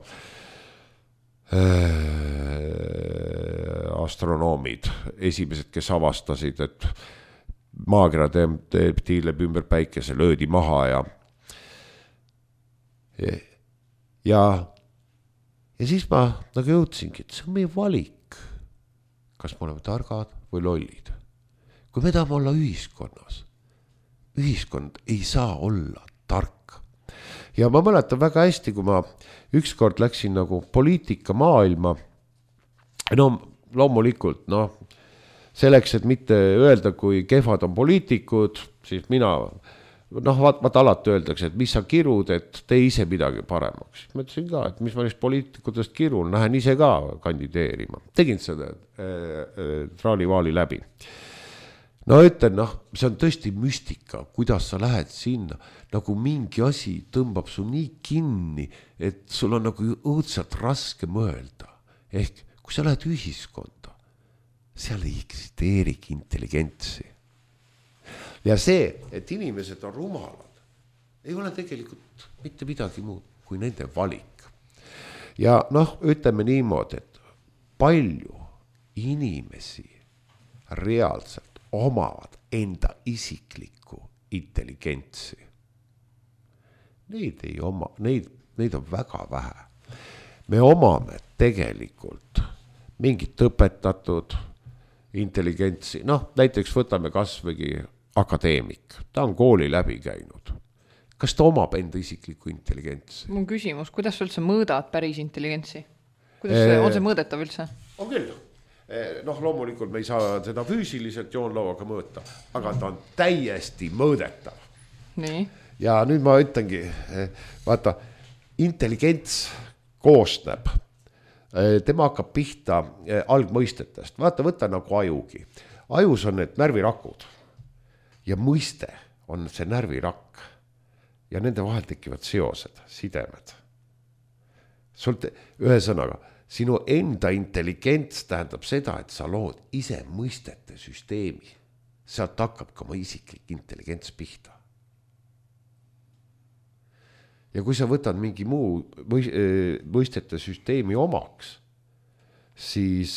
astronoomid, esimesed, kes avastasid, et maakera tiirleb ümber päikese, löödi maha ja siis ma jõudsingi, et see on meie valik. Kas me oleme targad või lollid? Kui me tahame olla ühiskonnas, ühiskond ei saa olla tark. Ja ma mäletan väga hästi, kui ma ükskord läksin nagu poliitika maailma, loomulikult, selleks, et mitte öelda, kui kehvad on poliitikud, siis mina... vaata alati öeldakse, et mis sa kirud, et tee ise midagi paremaks. Ma ütlesin ka, et mis ma neist poliitikutest kirun, lähen ise ka kandideerima. Tegin seda traalivaali läbi. Ütlen, see on tõesti müstika, kuidas sa lähed sinna, nagu mingi asi tõmbab su nii kinni, et sul on nagu õudselt raske mõelda. Ehk kui sa lähed ühiskonda, seal ei eksisteerigi intelligentsi. Ja see, et inimesed on rumalad, ei ole tegelikult mitte midagi muud kui nende valik. Ja ütleme niimoodi, et palju inimesi reaalselt omavad enda isiklikku intelligentsi. Neid ei oma, neid on väga vähe. Me omame tegelikult mingit õpetatud intelligentsi. Näiteks võtame kasvõi akadeemik. Ta on kooli läbi käinud. Kas ta omab enda isiklikku intelligentsi? Mun küsimus, kuidas sa üldse mõõdad päris intelligentsi? On see mõõdetav üldse? On küll. Loomulikult me ei saa seda füüsiliselt joonlauaga mõõta, aga ta on täiesti mõõdetav. Nii. Ja nüüd ma ütlengi, vaata, intelligents koosneb. Tema hakkab pihta algmõistetest. Vaata, võtta nagu ajugi. Ajus on need närvirakud. Ja mõiste on see närvirakk ja nende vahel tekivad seosed, sidemed. Ühesõnaga, sinu enda intelligents tähendab seda, et sa lood ise mõistete süsteemi. Sealt hakkab ka oma isiklik intelligents pihta. Ja kui sa võtad mingi muu mõistete süsteemi omaks, siis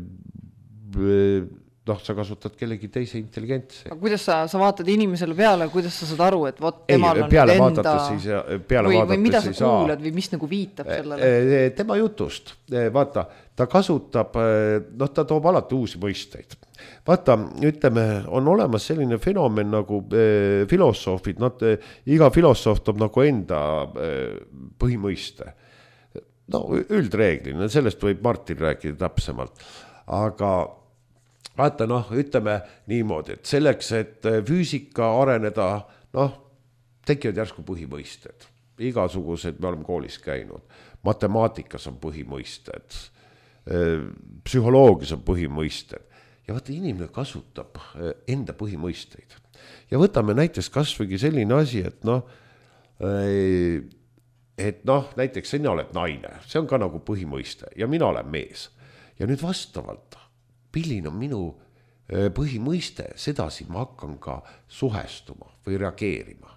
sa kasutad kellegi teise intelligentsi. Aga kuidas sa vaatad inimesele peale, kuidas sa saad aru, et temal on enda... Või mida sa kuulad või mis nagu viitab sellele? Tema jutust, vaata, ta kasutab, ta toob alati uusi mõisteid. Vaata, ütleme, on olemas selline fenomen nagu filosoofid, iga filosoof toob nagu enda põhimõiste. Üldreeglina, sellest võib Martin rääkida täpsemalt, aga vaata, ütleme niimoodi, et selleks, et füüsika areneda, tekivad järsku põhimõisted. Igasugused, me oleme koolis käinud. Matemaatikas on põhimõisted. psühholoogias on põhimõisted ja vaata, inimene kasutab enda põhimõisteid. Ja võtame näiteks kasvõigi selline asi, et näiteks sina oled naine, see on ka nagu põhimõiste ja mina olen mees. Ja nüüd vastavalt, milline on minu põhimõiste, sedasi ma hakkan ka suhestuma või reageerima.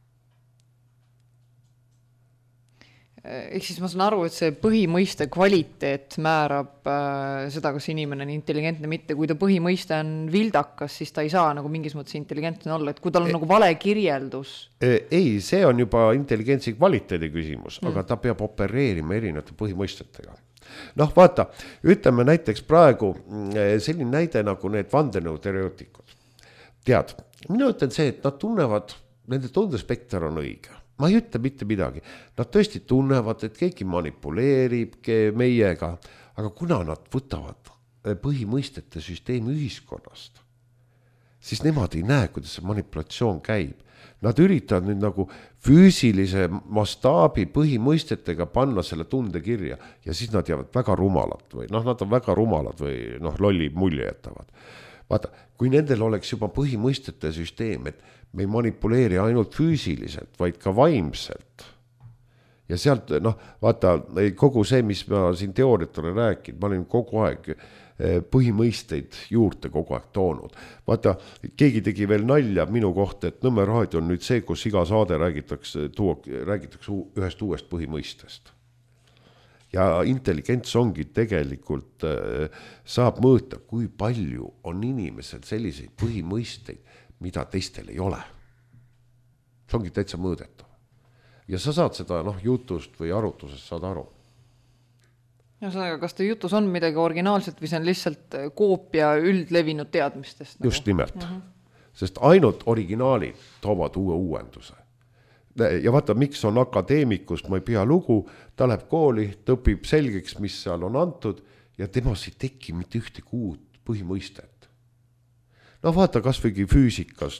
Ehk siis ma saan aru, et see põhimõiste kvaliteet määrab seda, kas inimene on intelligentne mitte. Kui ta põhimõiste on vildakas, siis ta ei saa nagu mingis mõttes intelligentne olla, et kui tal on nagu vale kirjeldus. Ei, see on juba intelligentsi kvaliteedi küsimus, aga ta peab opereerima erinevate põhimõistetega. Vaata, ütleme näiteks praegu selline näide nagu need vandenõuteoreetikud. Tead, mina ütlen see, et nad tunnevad, nende tundespekter on õige. Ma ei ütle mitte midagi. Nad tõesti tunnevad, et keegi manipuleerib meiega, aga kuna nad võtavad põhimõistete süsteemi ühiskonnast, siis nemad ei näe, kuidas see manipulatsioon käib. Nad üritavad nüüd nagu füüsilise mastaabi põhimõistetega panna selle tunde kirja ja siis nad jäävad väga rumalad või nad on väga rumalad või lolli mulje jätavad. Vaata, kui nendel oleks juba põhimõistete süsteem, et me ei manipuleeri ainult füüsiliselt, vaid ka vaimselt. Ja sealt, vaata, kogu see, mis ma siin teooriat olen rääkinud, ma olin kogu aeg põhimõisteid juurde kogu aeg toonud. Vaata, keegi tegi veel nalja minu kohta, et Nõmme raadio on nüüd see, kus iga saade räägitakse ühest uuest põhimõistest. Ja intelligents ongi tegelikult, saab mõõta, kui palju on inimesel selliseid põhimõisteid, mida teistel ei ole. See ongi täitsa mõõdetav. Ja sa saad seda jutust või arutusest saad aru. Ja kas te jutus on midagi originaalset või see on lihtsalt koopia üldlevinud teadmistest? Just nimelt. Sest ainult originaalid toovad uue uuenduse. Ja vaata, miks on akadeemikust, ma ei pea lugu, ta läheb kooli, ta õpib selgeks, mis seal on antud ja temas ei teki mitte ühtegi uut põhimõistet. Vaata kas võigi füüsikast,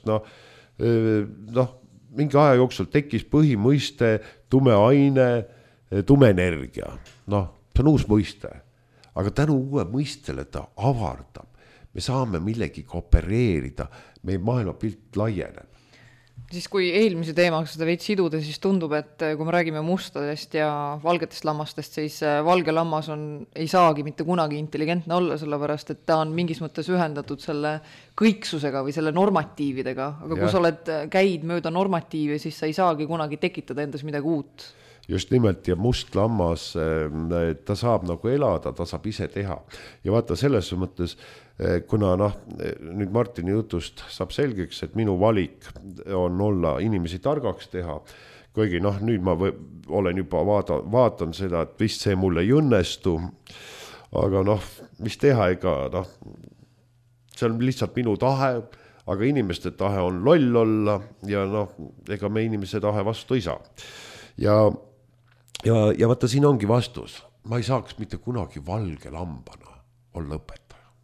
mingi aja jooksul tekkis põhimõiste tume aine, tume energia. See on uus mõiste, aga tänu uue mõistele ta avardab. Me saame millegi opereerida, meie maailmapilt laieneb. Siis kui eelmise teemaga seda veits siduda, siis tundub, et kui me räägime mustadest ja valgetest lammastest, siis valge lammas ei saagi mitte kunagi intelligentne olla, sellepärast, et ta on mingis mõttes ühendatud selle kõiksusega või selle normatiividega, aga kui sa käid mööda normatiivi, siis sa ei saagi kunagi tekitada endas midagi uut. Just nimelt ja must lammas, ta saab nagu elada, ta saab ise teha. Ja vaata selles mõttes, kuna nüüd Martini jutust saab selgeks, et minu valik on olla inimesi targaks teha, kuigi nüüd ma olen juba vaatan seda, et vist see mulle ei õnnestu, aga mis teha, see on lihtsalt minu tahe, aga inimeste tahe on loll olla ja ega me inimese tahe vastu ei saa. Ja vaata, siin ongi vastus. Ma ei saaks mitte kunagi valge lambana olla õpetaja.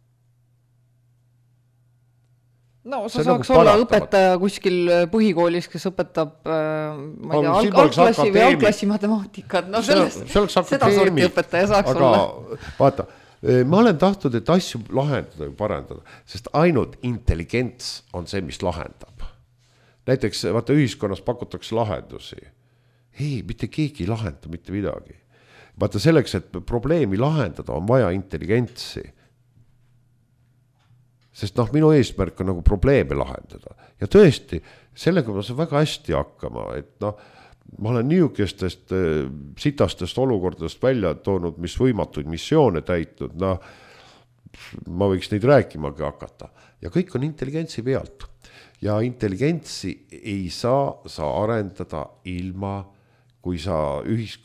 Sa saaks olla õpetaja kuskil põhikoolis, kes õpetab algklassi või algklassi matemaatikat. Seda sorti õpetaja saaks olla. Vaata, ma olen tahtnud, et asju lahendada või parandada, sest ainult intelligents on see, mis lahendab. Näiteks, vaata, ühiskonnas pakutakse lahendusi. Ei, mitte keegi ei lahenda mitte midagi. Vaata, selleks, et probleemi lahendada, on vaja intelligentsi. Sest minu eesmärk on nagu probleeme lahendada. Ja tõesti, sellega ma saan väga hästi hakkama, et ma olen niisugustest sitastest olukordadest välja toonud, mis võimatuid missioone täitnud, ma võiks neid rääkimagi hakata. Ja kõik on intelligentsi pealt. Ja intelligentsi ei saa arendada ilma, kui sa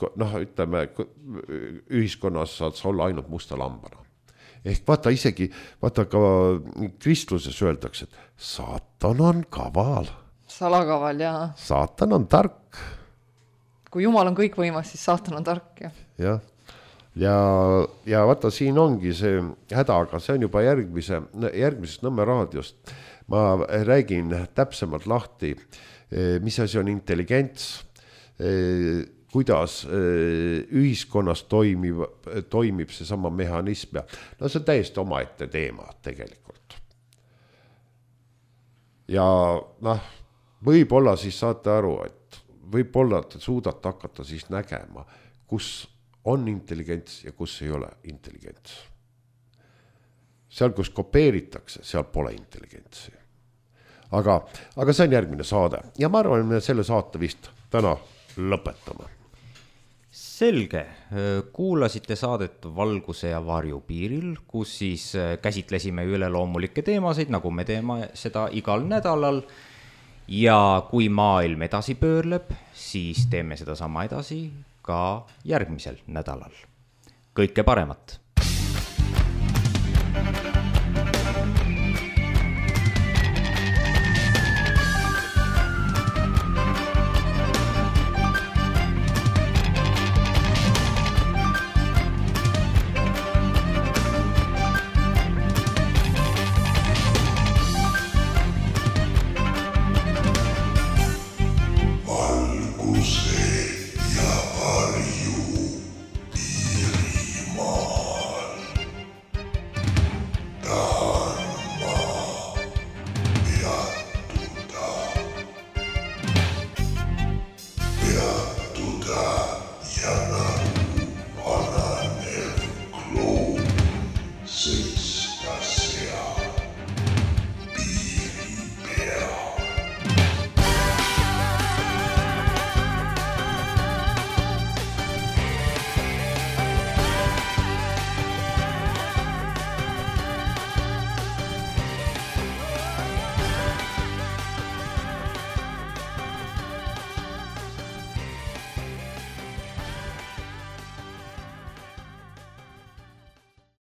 ühiskonnas saad olla ainult musta lambana. Ehk vaata ka kristluses öeldakse, et saatan on kaval. Salakaval, jah. Saatan on tark. Kui Jumal on kõik võimas, siis saatan on tark, jah. Ja vaata, siin ongi see häda, aga see on juba järgmisest Nõmme raadiost. Ma räägin täpsemalt lahti, mis asi on intelligents. kuidas ühiskonnas toimib seesama mehhanism ja no see on täiesti omaette teema tegelikult. Ja noh, võib-olla siis saate aru, et võib-olla te suudate hakata siis nägema, kus on intelligents ja kus ei ole intelligents. Seal, kus kopeeritakse, seal pole intelligentsi. Aga see on järgmine saade ja ma arvan, et me selle saate vist täna lõpetame. Selge, kuulasite saadet Valguse ja varju piiril, kus siis käsitlesime üleloomulikke teemasid, nagu me teeme seda igal nädalal. Ja kui maailm edasi pöörleb, siis teeme seda sama edasi ka järgmisel nädalal. Kõike paremat!